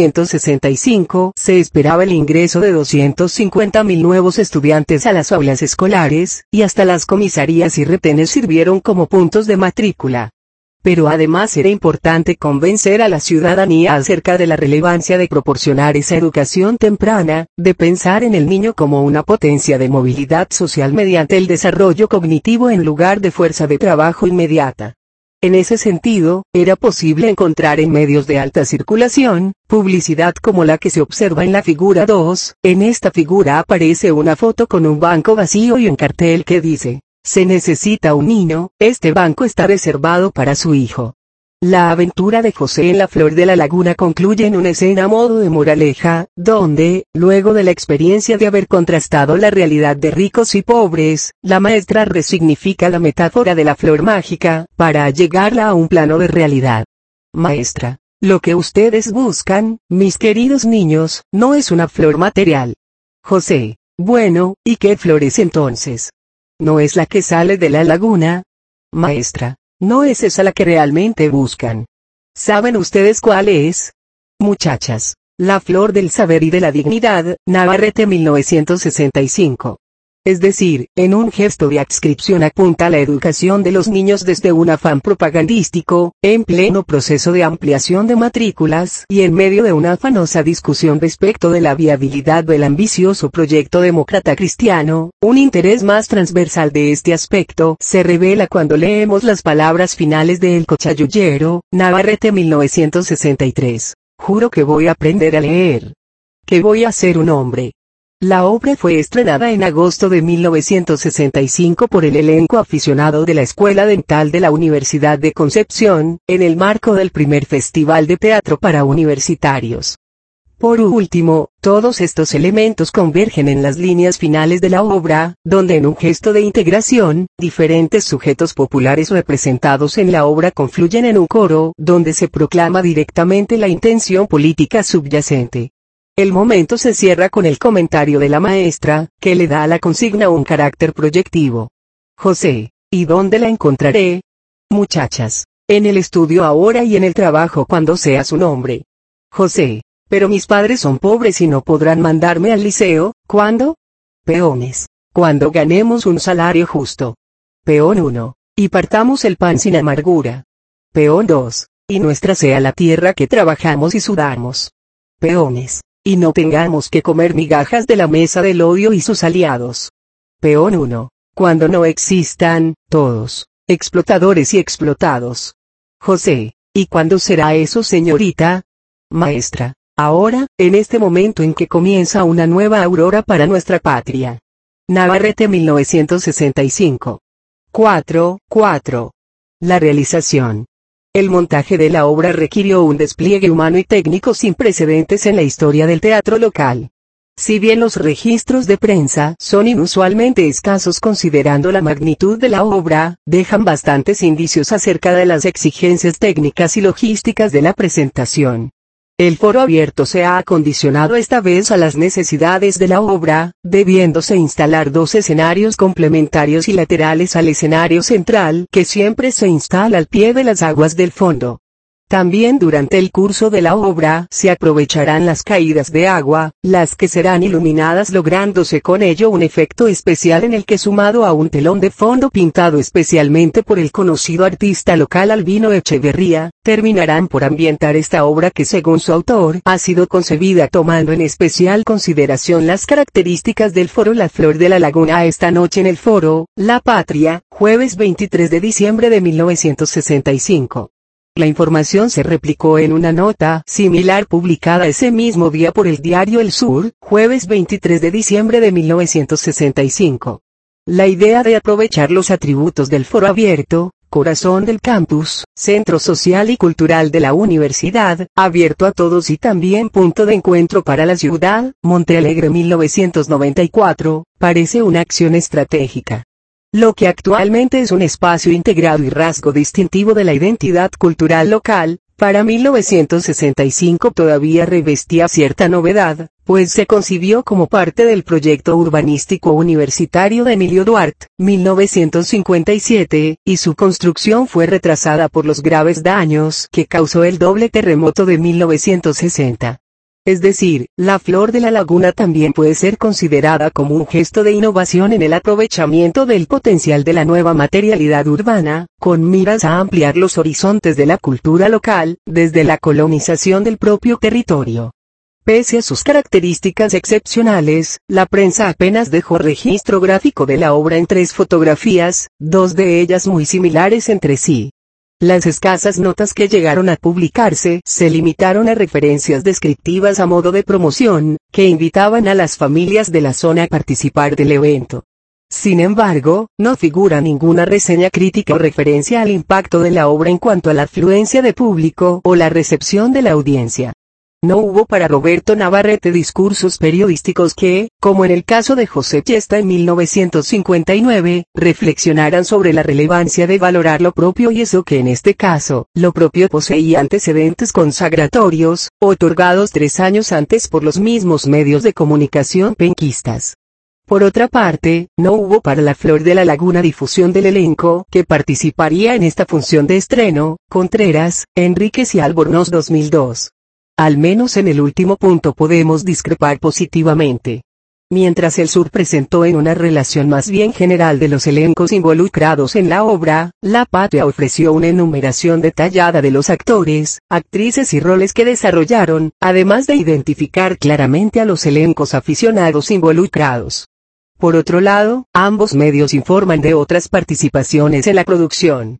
1965, se esperaba el ingreso de 250.000 nuevos estudiantes a las aulas escolares, y hasta las comisarías y retenes sirvieron como puntos de matrícula. Pero además era importante convencer a la ciudadanía acerca de la relevancia de proporcionar esa educación temprana, de pensar en el niño como una potencia de movilidad social mediante el desarrollo cognitivo en lugar de fuerza de trabajo inmediata. En ese sentido, era posible encontrar en medios de alta circulación, publicidad como la que se observa en la figura 2, en esta figura aparece una foto con un banco vacío y un cartel que dice: se necesita un niño, este banco está reservado para su hijo. La aventura de José en La flor de la laguna concluye en una escena a modo de moraleja, donde, luego de la experiencia de haber contrastado la realidad de ricos y pobres, la maestra resignifica la metáfora de la flor mágica, para llegarla a un plano de realidad. Maestra, lo que ustedes buscan, mis queridos niños, no es una flor material. José: bueno, ¿y qué flores entonces? ¿No es la que sale de la laguna? Maestra, ¿no es esa la que realmente buscan? ¿Saben ustedes cuál es? Muchachas, La flor del saber y de la dignidad, Navarrete 1965. Es decir, en un gesto de adscripción apunta a la educación de los niños desde un afán propagandístico, en pleno proceso de ampliación de matrículas y en medio de una afanosa discusión respecto de la viabilidad del ambicioso proyecto demócrata cristiano, un interés más transversal de este aspecto se revela cuando leemos las palabras finales de El Cochayullero, Navarrete 1963. Juro que voy a aprender a leer. Que voy a ser un hombre. La obra fue estrenada en agosto de 1965 por el elenco aficionado de la Escuela Dental de la Universidad de Concepción, en el marco del primer Festival de Teatro para Universitarios. Por último, todos estos elementos convergen en las líneas finales de la obra, donde en un gesto de integración, diferentes sujetos populares representados en la obra confluyen en un coro, donde se proclama directamente la intención política subyacente. El momento se cierra con el comentario de la maestra, que le da a la consigna un carácter proyectivo. José, ¿y dónde la encontraré? Muchachas, en el estudio ahora y en el trabajo cuando seas un hombre. José, pero mis padres son pobres y no podrán mandarme al liceo, ¿cuándo? Peones, cuando ganemos un salario justo. Peón 1, y partamos el pan sin amargura. Peón 2, y nuestra sea la tierra que trabajamos y sudamos. Peones, y no tengamos que comer migajas de la mesa del odio y sus aliados. Peón 1, cuando no existan, todos, explotadores y explotados. José, ¿y cuándo será eso, señorita? Maestra, ahora, en este momento en que comienza una nueva aurora para nuestra patria. Navarrete 1965. 4. La realización. El montaje de la obra requirió un despliegue humano y técnico sin precedentes en la historia del teatro local. Si bien los registros de prensa son inusualmente escasos considerando la magnitud de la obra, dejan bastantes indicios acerca de las exigencias técnicas y logísticas de la presentación. El foro abierto se ha acondicionado esta vez a las necesidades de la obra, debiéndose instalar 2 escenarios complementarios y laterales al escenario central que siempre se instala al pie de las aguas del fondo. También durante el curso de la obra se aprovecharán las caídas de agua, las que serán iluminadas lográndose con ello un efecto especial en el que sumado a un telón de fondo pintado especialmente por el conocido artista local Albino Echeverría, terminarán por ambientar esta obra que según su autor ha sido concebida tomando en especial consideración las características del foro La Flor de la Laguna. Esta noche en el foro, La Patria, jueves 23 de diciembre de 1965. La información se replicó en una nota similar publicada ese mismo día por el diario El Sur, jueves 23 de diciembre de 1965. La idea de aprovechar los atributos del foro abierto, corazón del campus, centro social y cultural de la universidad, abierto a todos y también punto de encuentro para la ciudad, Montealegre 1994, parece una acción estratégica. Lo que actualmente es un espacio integrado y rasgo distintivo de la identidad cultural local, para 1965 todavía revestía cierta novedad, pues se concibió como parte del proyecto urbanístico universitario de Emilio Duarte, 1957, y su construcción fue retrasada por los graves daños que causó el doble terremoto de 1960. Es decir, La Flor de la Laguna también puede ser considerada como un gesto de innovación en el aprovechamiento del potencial de la nueva materialidad urbana, con miras a ampliar los horizontes de la cultura local, desde la colonización del propio territorio. Pese a sus características excepcionales, la prensa apenas dejó registro gráfico de la obra en 3 fotografías, 2 de ellas muy similares entre sí. Las escasas notas que llegaron a publicarse se limitaron a referencias descriptivas a modo de promoción, que invitaban a las familias de la zona a participar del evento. Sin embargo, no figura ninguna reseña crítica o referencia al impacto de la obra en cuanto a la afluencia de público o la recepción de la audiencia. No hubo para Roberto Navarrete discursos periodísticos que, como en el caso de José Chesta en 1959, reflexionaran sobre la relevancia de valorar lo propio y eso que en este caso, lo propio poseía antecedentes consagratorios, otorgados 3 años antes por los mismos medios de comunicación penquistas. Por otra parte, no hubo para La Flor de la Laguna difusión del elenco que participaría en esta función de estreno, Contreras, Enríquez y Albornoz 2002. Al menos en el último punto podemos discrepar positivamente. Mientras el Sur presentó en una relación más bien general de los elencos involucrados en la obra, La Patria ofreció una enumeración detallada de los actores, actrices y roles que desarrollaron, además de identificar claramente a los elencos aficionados involucrados. Por otro lado, ambos medios informan de otras participaciones en la producción.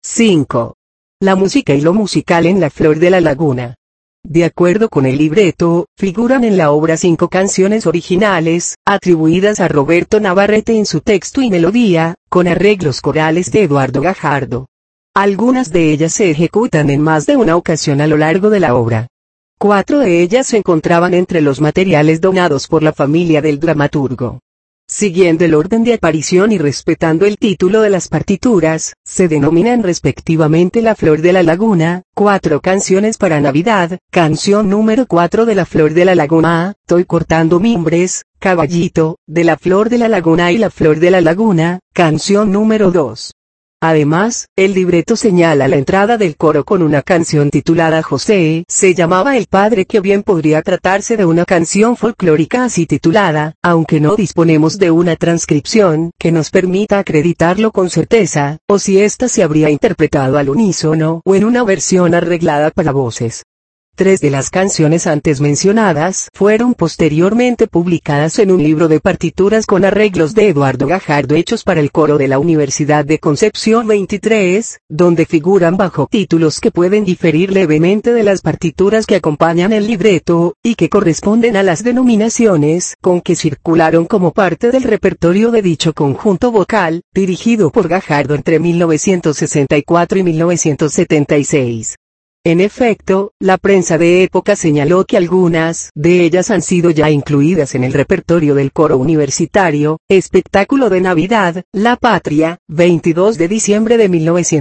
5. La música y lo musical en La Flor de la Laguna. De acuerdo con el libreto, figuran en la obra 5 canciones originales, atribuidas a Roberto Navarrete en su texto y melodía, con arreglos corales de Eduardo Gajardo. Algunas de ellas se ejecutan en más de una ocasión a lo largo de la obra. 4 de ellas se encontraban entre los materiales donados por la familia del dramaturgo. Siguiendo el orden de aparición y respetando el título de las partituras, se denominan respectivamente La Flor de la Laguna, 4 canciones para Navidad, canción número 4 de La Flor de la Laguna, Estoy cortando mimbres, Caballito, de La Flor de la Laguna y La Flor de la Laguna, canción número 2. Además, el libreto señala la entrada del coro con una canción titulada José, se llamaba el padre, que bien podría tratarse de una canción folclórica así titulada, aunque no disponemos de una transcripción que nos permita acreditarlo con certeza, o si ésta se habría interpretado al unísono o en una versión arreglada para voces. 3 de las canciones antes mencionadas fueron posteriormente publicadas en un libro de partituras con arreglos de Eduardo Gajardo hechos para el coro de la Universidad de Concepción 23, donde figuran bajo títulos que pueden diferir levemente de las partituras que acompañan el libreto, y que corresponden a las denominaciones con que circularon como parte del repertorio de dicho conjunto vocal, dirigido por Gajardo entre 1964 y 1976. En efecto, la prensa de época señaló que algunas de ellas han sido ya incluidas en el repertorio del coro universitario, Espectáculo de Navidad, La Patria, 22 de diciembre de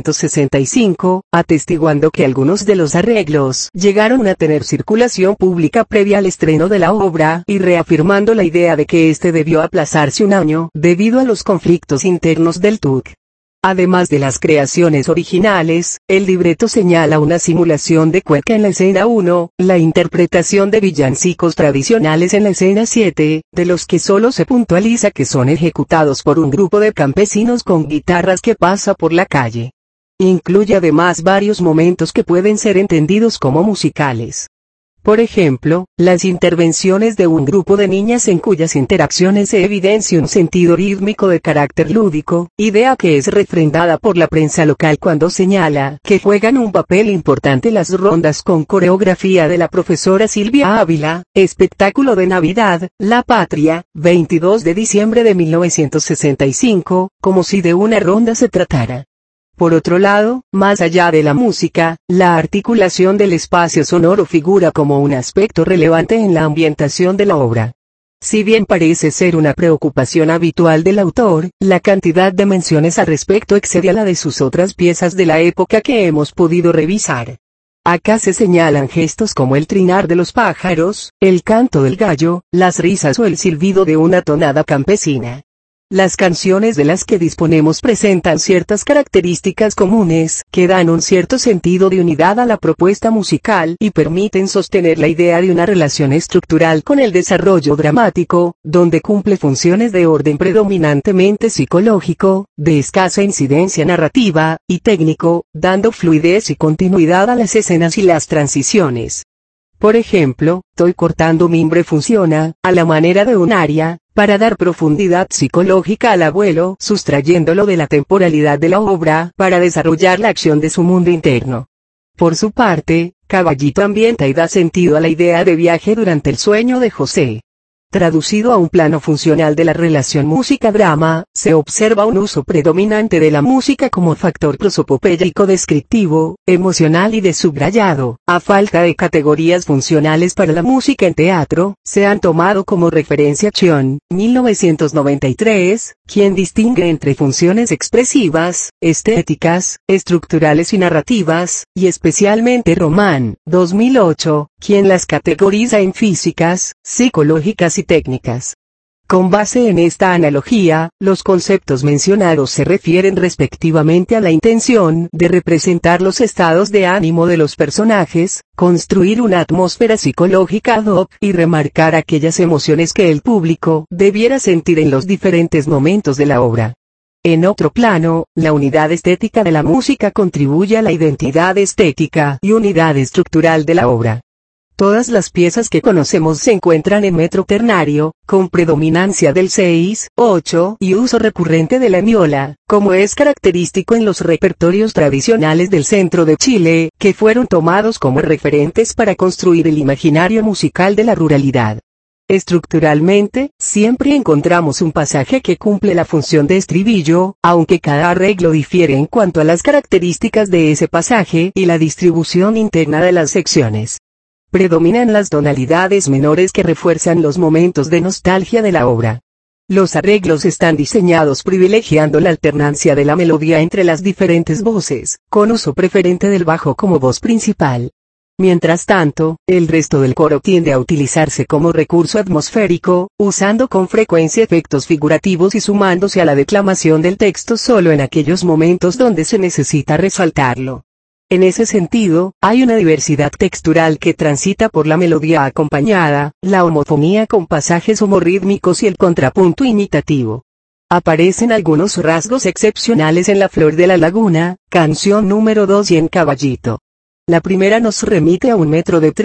1965, atestiguando que algunos de los arreglos llegaron a tener circulación pública previa al estreno de la obra, y reafirmando la idea de que este debió aplazarse un año debido a los conflictos internos del TUC. Además de las creaciones originales, el libreto señala una simulación de cueca en la escena 1, la interpretación de villancicos tradicionales en la escena 7, de los que solo se puntualiza que son ejecutados por un grupo de campesinos con guitarras que pasa por la calle. Incluye además varios momentos que pueden ser entendidos como musicales. Por ejemplo, las intervenciones de un grupo de niñas en cuyas interacciones se evidencia un sentido rítmico de carácter lúdico, idea que es refrendada por la prensa local cuando señala que juegan un papel importante las rondas con coreografía de la profesora Silvia Ávila, Espectáculo de Navidad, La Patria, 22 de diciembre de 1965, como si de una ronda se tratara. Por otro lado, más allá de la música, la articulación del espacio sonoro figura como un aspecto relevante en la ambientación de la obra. Si bien parece ser una preocupación habitual del autor, la cantidad de menciones al respecto excede a la de sus otras piezas de la época que hemos podido revisar. Acá se señalan gestos como el trinar de los pájaros, el canto del gallo, las risas o el silbido de una tonada campesina. Las canciones de las que disponemos presentan ciertas características comunes, que dan un cierto sentido de unidad a la propuesta musical y permiten sostener la idea de una relación estructural con el desarrollo dramático, donde cumple funciones de orden predominantemente psicológico, de escasa incidencia narrativa, y técnico, dando fluidez y continuidad a las escenas y las transiciones. Por ejemplo, Estoy cortando mimbre funciona, a la manera de un aria, para dar profundidad psicológica al abuelo, sustrayéndolo de la temporalidad de la obra, para desarrollar la acción de su mundo interno. Por su parte, Caballito ambienta y da sentido a la idea de viaje durante el sueño de José. Traducido a un plano funcional de la relación música-drama, se observa un uso predominante de la música como factor prosopopéyico descriptivo, emocional y de subrayado. A falta de categorías funcionales para la música en teatro, se han tomado como referencia Chion, 1993, quien distingue entre funciones expresivas, estéticas, estructurales y narrativas, y especialmente Román, 2008, quien las categoriza en físicas, psicológicas y técnicas. Con base en esta analogía, los conceptos mencionados se refieren respectivamente a la intención de representar los estados de ánimo de los personajes, construir una atmósfera psicológica ad hoc y remarcar aquellas emociones que el público debiera sentir en los diferentes momentos de la obra. En otro plano, la unidad estética de la música contribuye a la identidad estética y unidad estructural de la obra. Todas las piezas que conocemos se encuentran en metro ternario, con predominancia del 6/8 y uso recurrente de la viola, como es característico en los repertorios tradicionales del centro de Chile, que fueron tomados como referentes para construir el imaginario musical de la ruralidad. Estructuralmente, siempre encontramos un pasaje que cumple la función de estribillo, aunque cada arreglo difiere en cuanto a las características de ese pasaje y la distribución interna de las secciones. Predominan las tonalidades menores que refuerzan los momentos de nostalgia de la obra. Los arreglos están diseñados privilegiando la alternancia de la melodía entre las diferentes voces, con uso preferente del bajo como voz principal. Mientras tanto, el resto del coro tiende a utilizarse como recurso atmosférico, usando con frecuencia efectos figurativos y sumándose a la declamación del texto solo en aquellos momentos donde se necesita resaltarlo. En ese sentido, hay una diversidad textural que transita por la melodía acompañada, la homofonía con pasajes homorítmicos y el contrapunto imitativo. Aparecen algunos rasgos excepcionales en La Flor de la Laguna, canción número 2 y en Caballito. La primera nos remite a un metro de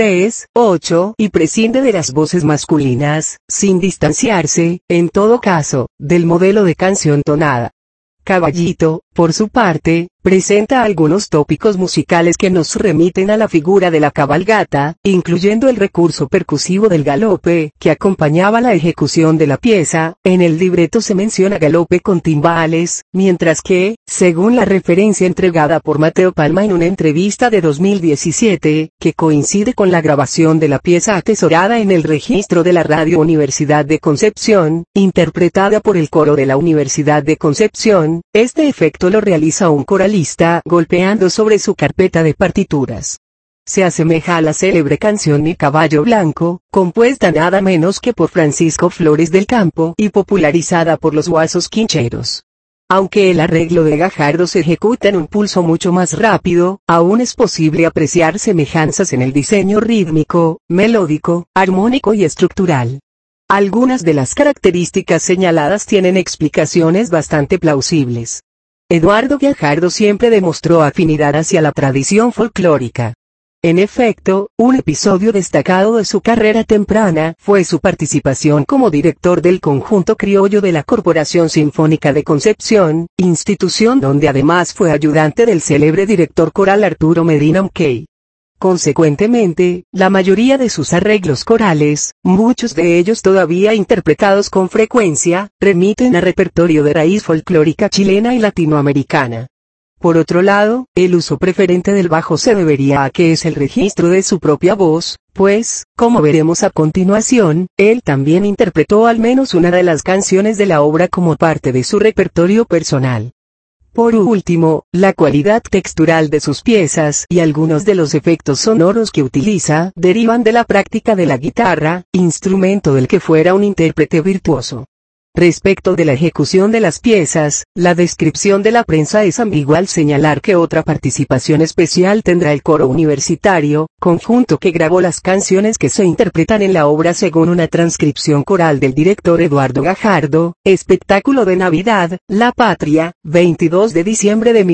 3/8 y prescinde de las voces masculinas, sin distanciarse, en todo caso, del modelo de canción tonada. Caballito, por su parte, presenta algunos tópicos musicales que nos remiten a la figura de la cabalgata, incluyendo el recurso percusivo del galope, que acompañaba la ejecución de la pieza. En el libreto se menciona galope con timbales, mientras que, según la referencia entregada por Mateo Palma en una entrevista de 2017, que coincide con la grabación de la pieza atesorada en el registro de la Radio Universidad de Concepción, interpretada por el coro de la Universidad de Concepción, este efecto lo realiza un coralista golpeando sobre su carpeta de partituras. Se asemeja a la célebre canción Mi Caballo Blanco, compuesta nada menos que por Francisco Flores del Campo y popularizada por los Guasos Quincheros. Aunque el arreglo de Gajardo se ejecuta en un pulso mucho más rápido, aún es posible apreciar semejanzas en el diseño rítmico, melódico, armónico y estructural. Algunas de las características señaladas tienen explicaciones bastante plausibles. Eduardo Gajardo siempre demostró afinidad hacia la tradición folclórica. En efecto, un episodio destacado de su carrera temprana fue su participación como director del Conjunto Criollo de la Corporación Sinfónica de Concepción, institución donde además fue ayudante del célebre director coral Arturo Medina Mkey. Consecuentemente, la mayoría de sus arreglos corales, muchos de ellos todavía interpretados con frecuencia, remiten a repertorio de raíz folclórica chilena y latinoamericana. Por otro lado, el uso preferente del bajo se debería a que es el registro de su propia voz, pues, como veremos a continuación, él también interpretó al menos una de las canciones de la obra como parte de su repertorio personal. Por último, la cualidad textural de sus piezas y algunos de los efectos sonoros que utiliza derivan de la práctica de la guitarra, instrumento del que fuera un intérprete virtuoso. Respecto de la ejecución de las piezas, la descripción de la prensa es ambigua al señalar que otra participación especial tendrá el coro universitario, conjunto que grabó las canciones que se interpretan en la obra según una transcripción coral del director Eduardo Gajardo, Espectáculo de Navidad, La Patria, 22 de diciembre de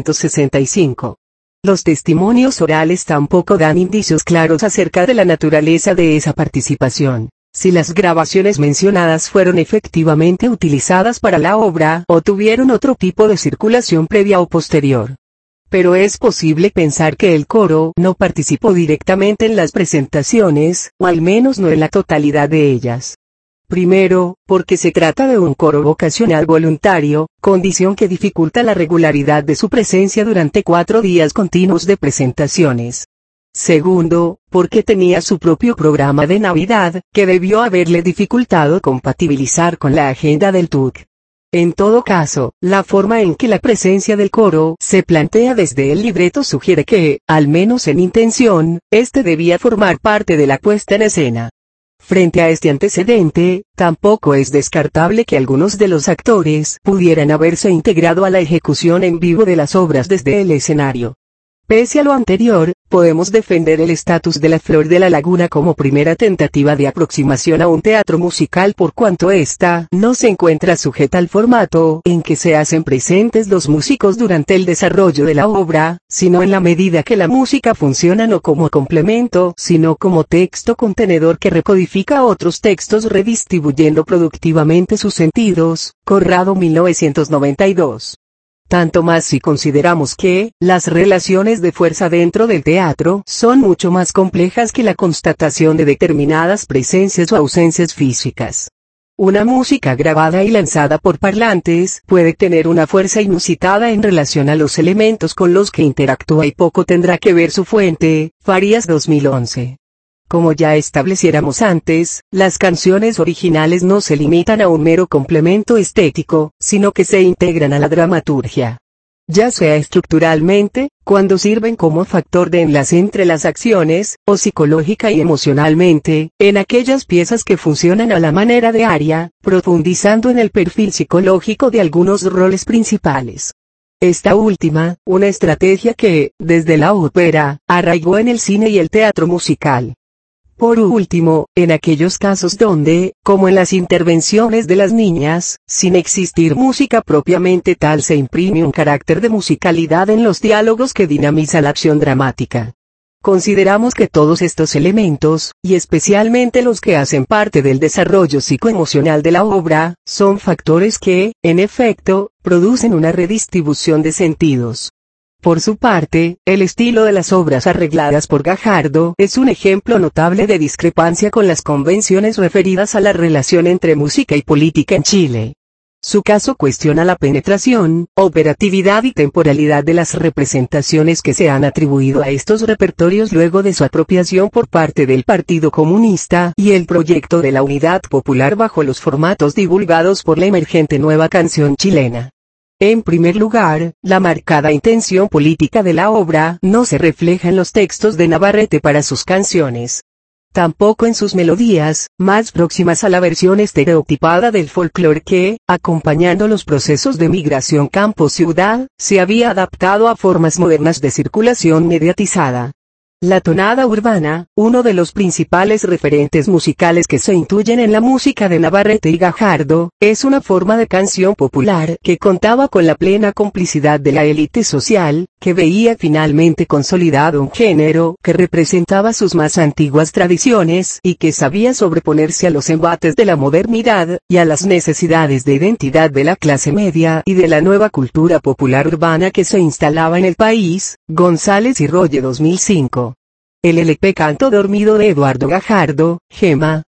1965. Los testimonios orales tampoco dan indicios claros acerca de la naturaleza de esa participación. Si las grabaciones mencionadas fueron efectivamente utilizadas para la obra o tuvieron otro tipo de circulación previa o posterior. Pero es posible pensar que el coro no participó directamente en las presentaciones, o al menos no en la totalidad de ellas. Primero, porque se trata de un coro vocacional voluntario, condición que dificulta la regularidad de su presencia durante 4 días continuos de presentaciones. Segundo, porque tenía su propio programa de Navidad, que debió haberle dificultado compatibilizar con la agenda del TUC. En todo caso, la forma en que la presencia del coro se plantea desde el libreto sugiere que, al menos en intención, este debía formar parte de la puesta en escena. Frente a este antecedente, tampoco es descartable que algunos de los actores pudieran haberse integrado a la ejecución en vivo de las obras desde el escenario. Pese a lo anterior, podemos defender el estatus de La Flor de la Laguna como primera tentativa de aproximación a un teatro musical por cuanto ésta no se encuentra sujeta al formato en que se hacen presentes los músicos durante el desarrollo de la obra, sino en la medida que la música funciona no como complemento, sino como texto contenedor que recodifica otros textos redistribuyendo productivamente sus sentidos. Corrado 1992. Tanto más si consideramos que, las relaciones de fuerza dentro del teatro son mucho más complejas que la constatación de determinadas presencias o ausencias físicas. Una música grabada y lanzada por parlantes puede tener una fuerza inusitada en relación a los elementos con los que interactúa y poco tendrá que ver su fuente. Farías 2011. Como ya estableciéramos antes, las canciones originales no se limitan a un mero complemento estético, sino que se integran a la dramaturgia. Ya sea estructuralmente, cuando sirven como factor de enlace entre las acciones, o psicológica y emocionalmente, en aquellas piezas que funcionan a la manera de aria, profundizando en el perfil psicológico de algunos roles principales. Esta última, una estrategia que, desde la ópera, arraigó en el cine y el teatro musical. Por último, en aquellos casos donde, como en las intervenciones de las niñas, sin existir música propiamente tal se imprime un carácter de musicalidad en los diálogos que dinamiza la acción dramática. Consideramos que todos estos elementos, y especialmente los que hacen parte del desarrollo psicoemocional de la obra, son factores que, en efecto, producen una redistribución de sentidos. Por su parte, el estilo de las obras arregladas por Gajardo es un ejemplo notable de discrepancia con las convenciones referidas a la relación entre música y política en Chile. Su caso cuestiona la penetración, operatividad y temporalidad de las representaciones que se han atribuido a estos repertorios luego de su apropiación por parte del Partido Comunista y el proyecto de la Unidad Popular bajo los formatos divulgados por la emergente Nueva Canción Chilena. En primer lugar, la marcada intención política de la obra no se refleja en los textos de Navarrete para sus canciones. Tampoco en sus melodías, más próximas a la versión estereotipada del folclore que, acompañando los procesos de migración campo-ciudad, se había adaptado a formas modernas de circulación mediatizada. La tonada urbana, uno de los principales referentes musicales que se intuyen en la música de Navarrete y Gajardo, es una forma de canción popular que contaba con la plena complicidad de la élite social, que veía finalmente consolidado un género que representaba sus más antiguas tradiciones y que sabía sobreponerse a los embates de la modernidad, y a las necesidades de identidad de la clase media y de la nueva cultura popular urbana que se instalaba en el país. González y Rolle 2005. El LP Canto Dormido de Eduardo Gajardo, Gema,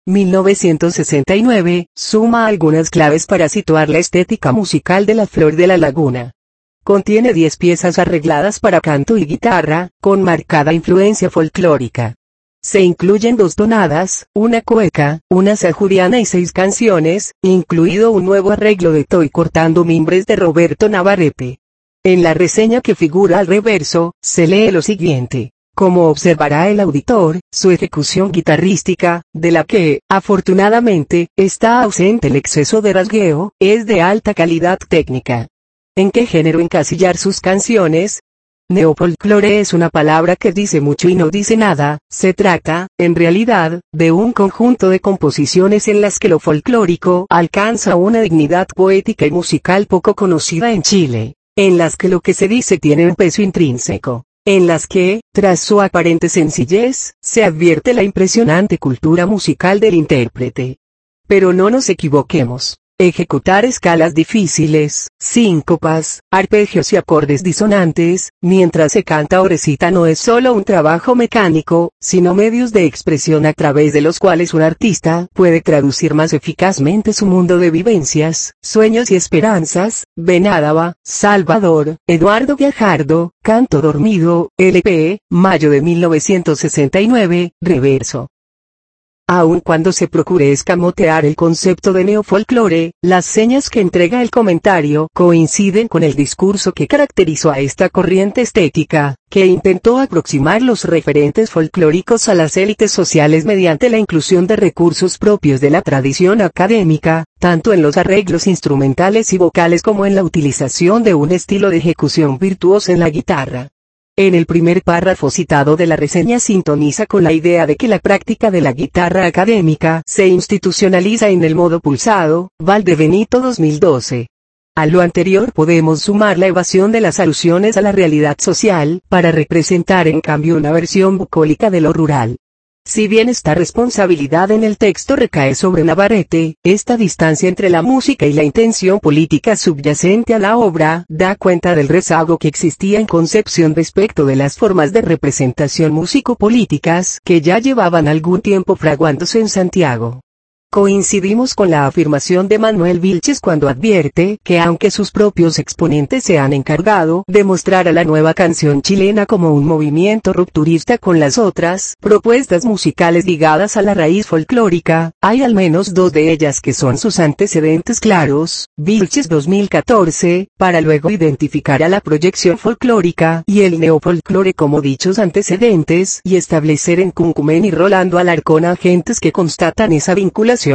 1969, suma algunas claves para situar la estética musical de La Flor de la Laguna. Contiene 10 piezas arregladas para canto y guitarra, con marcada influencia folclórica. Se incluyen 2 tonadas, una cueca, una sajuriana y 6 canciones, incluido un nuevo arreglo de Toy cortando mimbres de Roberto Navarrete. En la reseña que figura al reverso, se lee lo siguiente. Como observará el auditor, su ejecución guitarrística, de la que, afortunadamente, está ausente el exceso de rasgueo, es de alta calidad técnica. ¿En qué género encasillar sus canciones? Neofolclore es una palabra que dice mucho y no dice nada. Se trata, en realidad, de un conjunto de composiciones en las que lo folclórico alcanza una dignidad poética y musical poco conocida en Chile, en las que lo que se dice tiene un peso intrínseco, en las que, tras su aparente sencillez, se advierte la impresionante cultura musical del intérprete. Pero no nos equivoquemos. Ejecutar escalas difíciles, síncopas, arpegios y acordes disonantes, mientras se canta o recita no es solo un trabajo mecánico, sino medios de expresión a través de los cuales un artista puede traducir más eficazmente su mundo de vivencias, sueños y esperanzas. Benádaba, Salvador, Eduardo Gajardo, Canto Dormido, LP, mayo de 1969, reverso. Aun cuando se procure escamotear el concepto de neofolclore, las señas que entrega el comentario coinciden con el discurso que caracterizó a esta corriente estética, que intentó aproximar los referentes folclóricos a las élites sociales mediante la inclusión de recursos propios de la tradición académica, tanto en los arreglos instrumentales y vocales como en la utilización de un estilo de ejecución virtuosa en la guitarra. En el primer párrafo citado de la reseña sintoniza con la idea de que la práctica de la guitarra académica se institucionaliza en el modo pulsado, Valdebenito 2012. A lo anterior podemos sumar la evasión de las alusiones a la realidad social, para representar en cambio una versión bucólica de lo rural. Si bien esta responsabilidad en el texto recae sobre Navarrete, esta distancia entre la música y la intención política subyacente a la obra da cuenta del rezago que existía en concepción respecto de las formas de representación músico-políticas que ya llevaban algún tiempo fraguándose en Santiago. Coincidimos con la afirmación de Manuel Vilches cuando advierte que aunque sus propios exponentes se han encargado de mostrar a la nueva canción chilena como un movimiento rupturista con las otras propuestas musicales ligadas a la raíz folclórica, hay al menos dos de ellas que son sus antecedentes claros, Vilches 2014, para luego identificar a la proyección folclórica y el neofolclore como dichos antecedentes y establecer en Cuncumen y Rolando Alarcón agentes que constatan esa vinculación.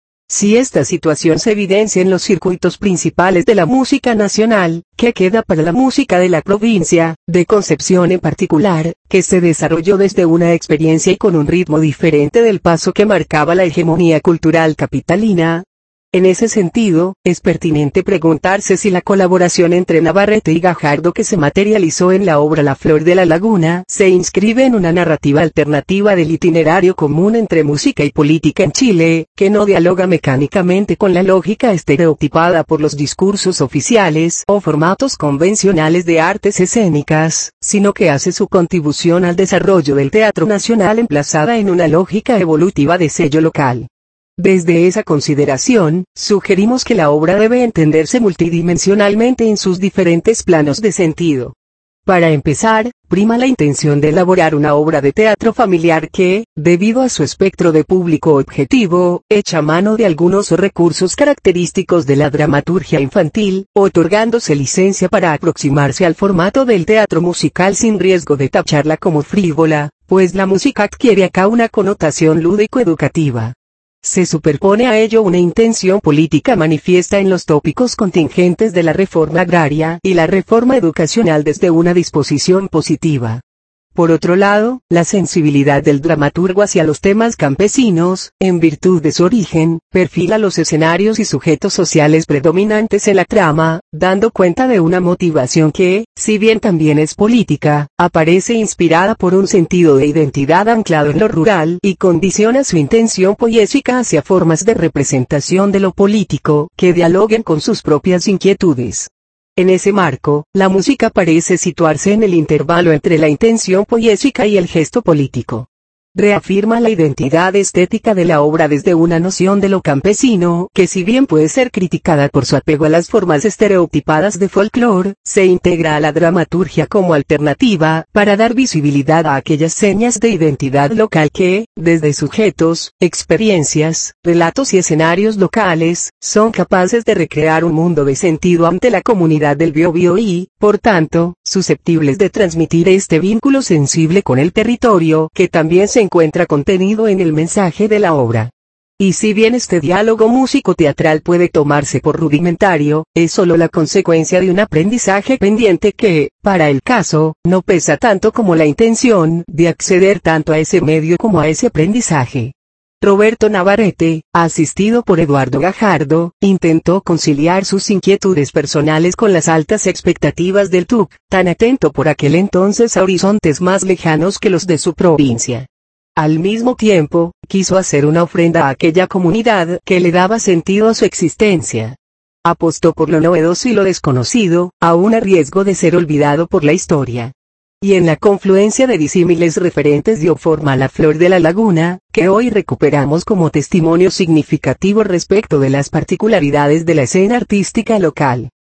Si esta situación se evidencia en los circuitos principales de la música nacional, ¿qué queda para la música de la provincia, de Concepción en particular, que se desarrolló desde una experiencia y con un ritmo diferente del paso que marcaba la hegemonía cultural capitalina? En ese sentido, es pertinente preguntarse si la colaboración entre Navarrete y Gajardo que se materializó en la obra La Flor de la Laguna se inscribe en una narrativa alternativa del itinerario común entre música y política en Chile, que no dialoga mecánicamente con la lógica estereotipada por los discursos oficiales o formatos convencionales de artes escénicas, sino que hace su contribución al desarrollo del teatro nacional emplazada en una lógica evolutiva de sello local. Desde esa consideración, sugerimos que la obra debe entenderse multidimensionalmente en sus diferentes planos de sentido. Para empezar, prima la intención de elaborar una obra de teatro familiar que, debido a su espectro de público objetivo, echa mano de algunos recursos característicos de la dramaturgia infantil, otorgándose licencia para aproximarse al formato del teatro musical sin riesgo de tacharla como frívola, pues la música adquiere acá una connotación lúdico-educativa. Se superpone a ello una intención política manifiesta en los tópicos contingentes de la reforma agraria y la reforma educacional desde una disposición positiva. Por otro lado, la sensibilidad del dramaturgo hacia los temas campesinos, en virtud de su origen, perfila los escenarios y sujetos sociales predominantes en la trama, dando cuenta de una motivación que, si bien también es política, aparece inspirada por un sentido de identidad anclado en lo rural y condiciona su intención poética hacia formas de representación de lo político, que dialoguen con sus propias inquietudes. En ese marco, la música parece situarse en el intervalo entre la intención poética y el gesto político. Reafirma la identidad estética de la obra desde una noción de lo campesino, que si bien puede ser criticada por su apego a las formas estereotipadas de folclore, se integra a la dramaturgia como alternativa, para dar visibilidad a aquellas señas de identidad local que, desde sujetos, experiencias, relatos y escenarios locales, son capaces de recrear un mundo de sentido ante la comunidad del Biobío y, por tanto, susceptibles de transmitir este vínculo sensible con el territorio, que también se encuentra contenido en el mensaje de la obra. Y si bien este diálogo músico-teatral puede tomarse por rudimentario, es solo la consecuencia de un aprendizaje pendiente que, para el caso, no pesa tanto como la intención de acceder tanto a ese medio como a ese aprendizaje. Roberto Navarrete, asistido por Eduardo Gajardo, intentó conciliar sus inquietudes personales con las altas expectativas del TUC, tan atento por aquel entonces a horizontes más lejanos que los de su provincia. Al mismo tiempo, quiso hacer una ofrenda a aquella comunidad que le daba sentido a su existencia. Apostó por lo novedoso y lo desconocido, aún a riesgo de ser olvidado por la historia. Y en la confluencia de disímiles referentes dio forma a La Flor de la Laguna, que hoy recuperamos como testimonio significativo respecto de las particularidades de la escena artística local.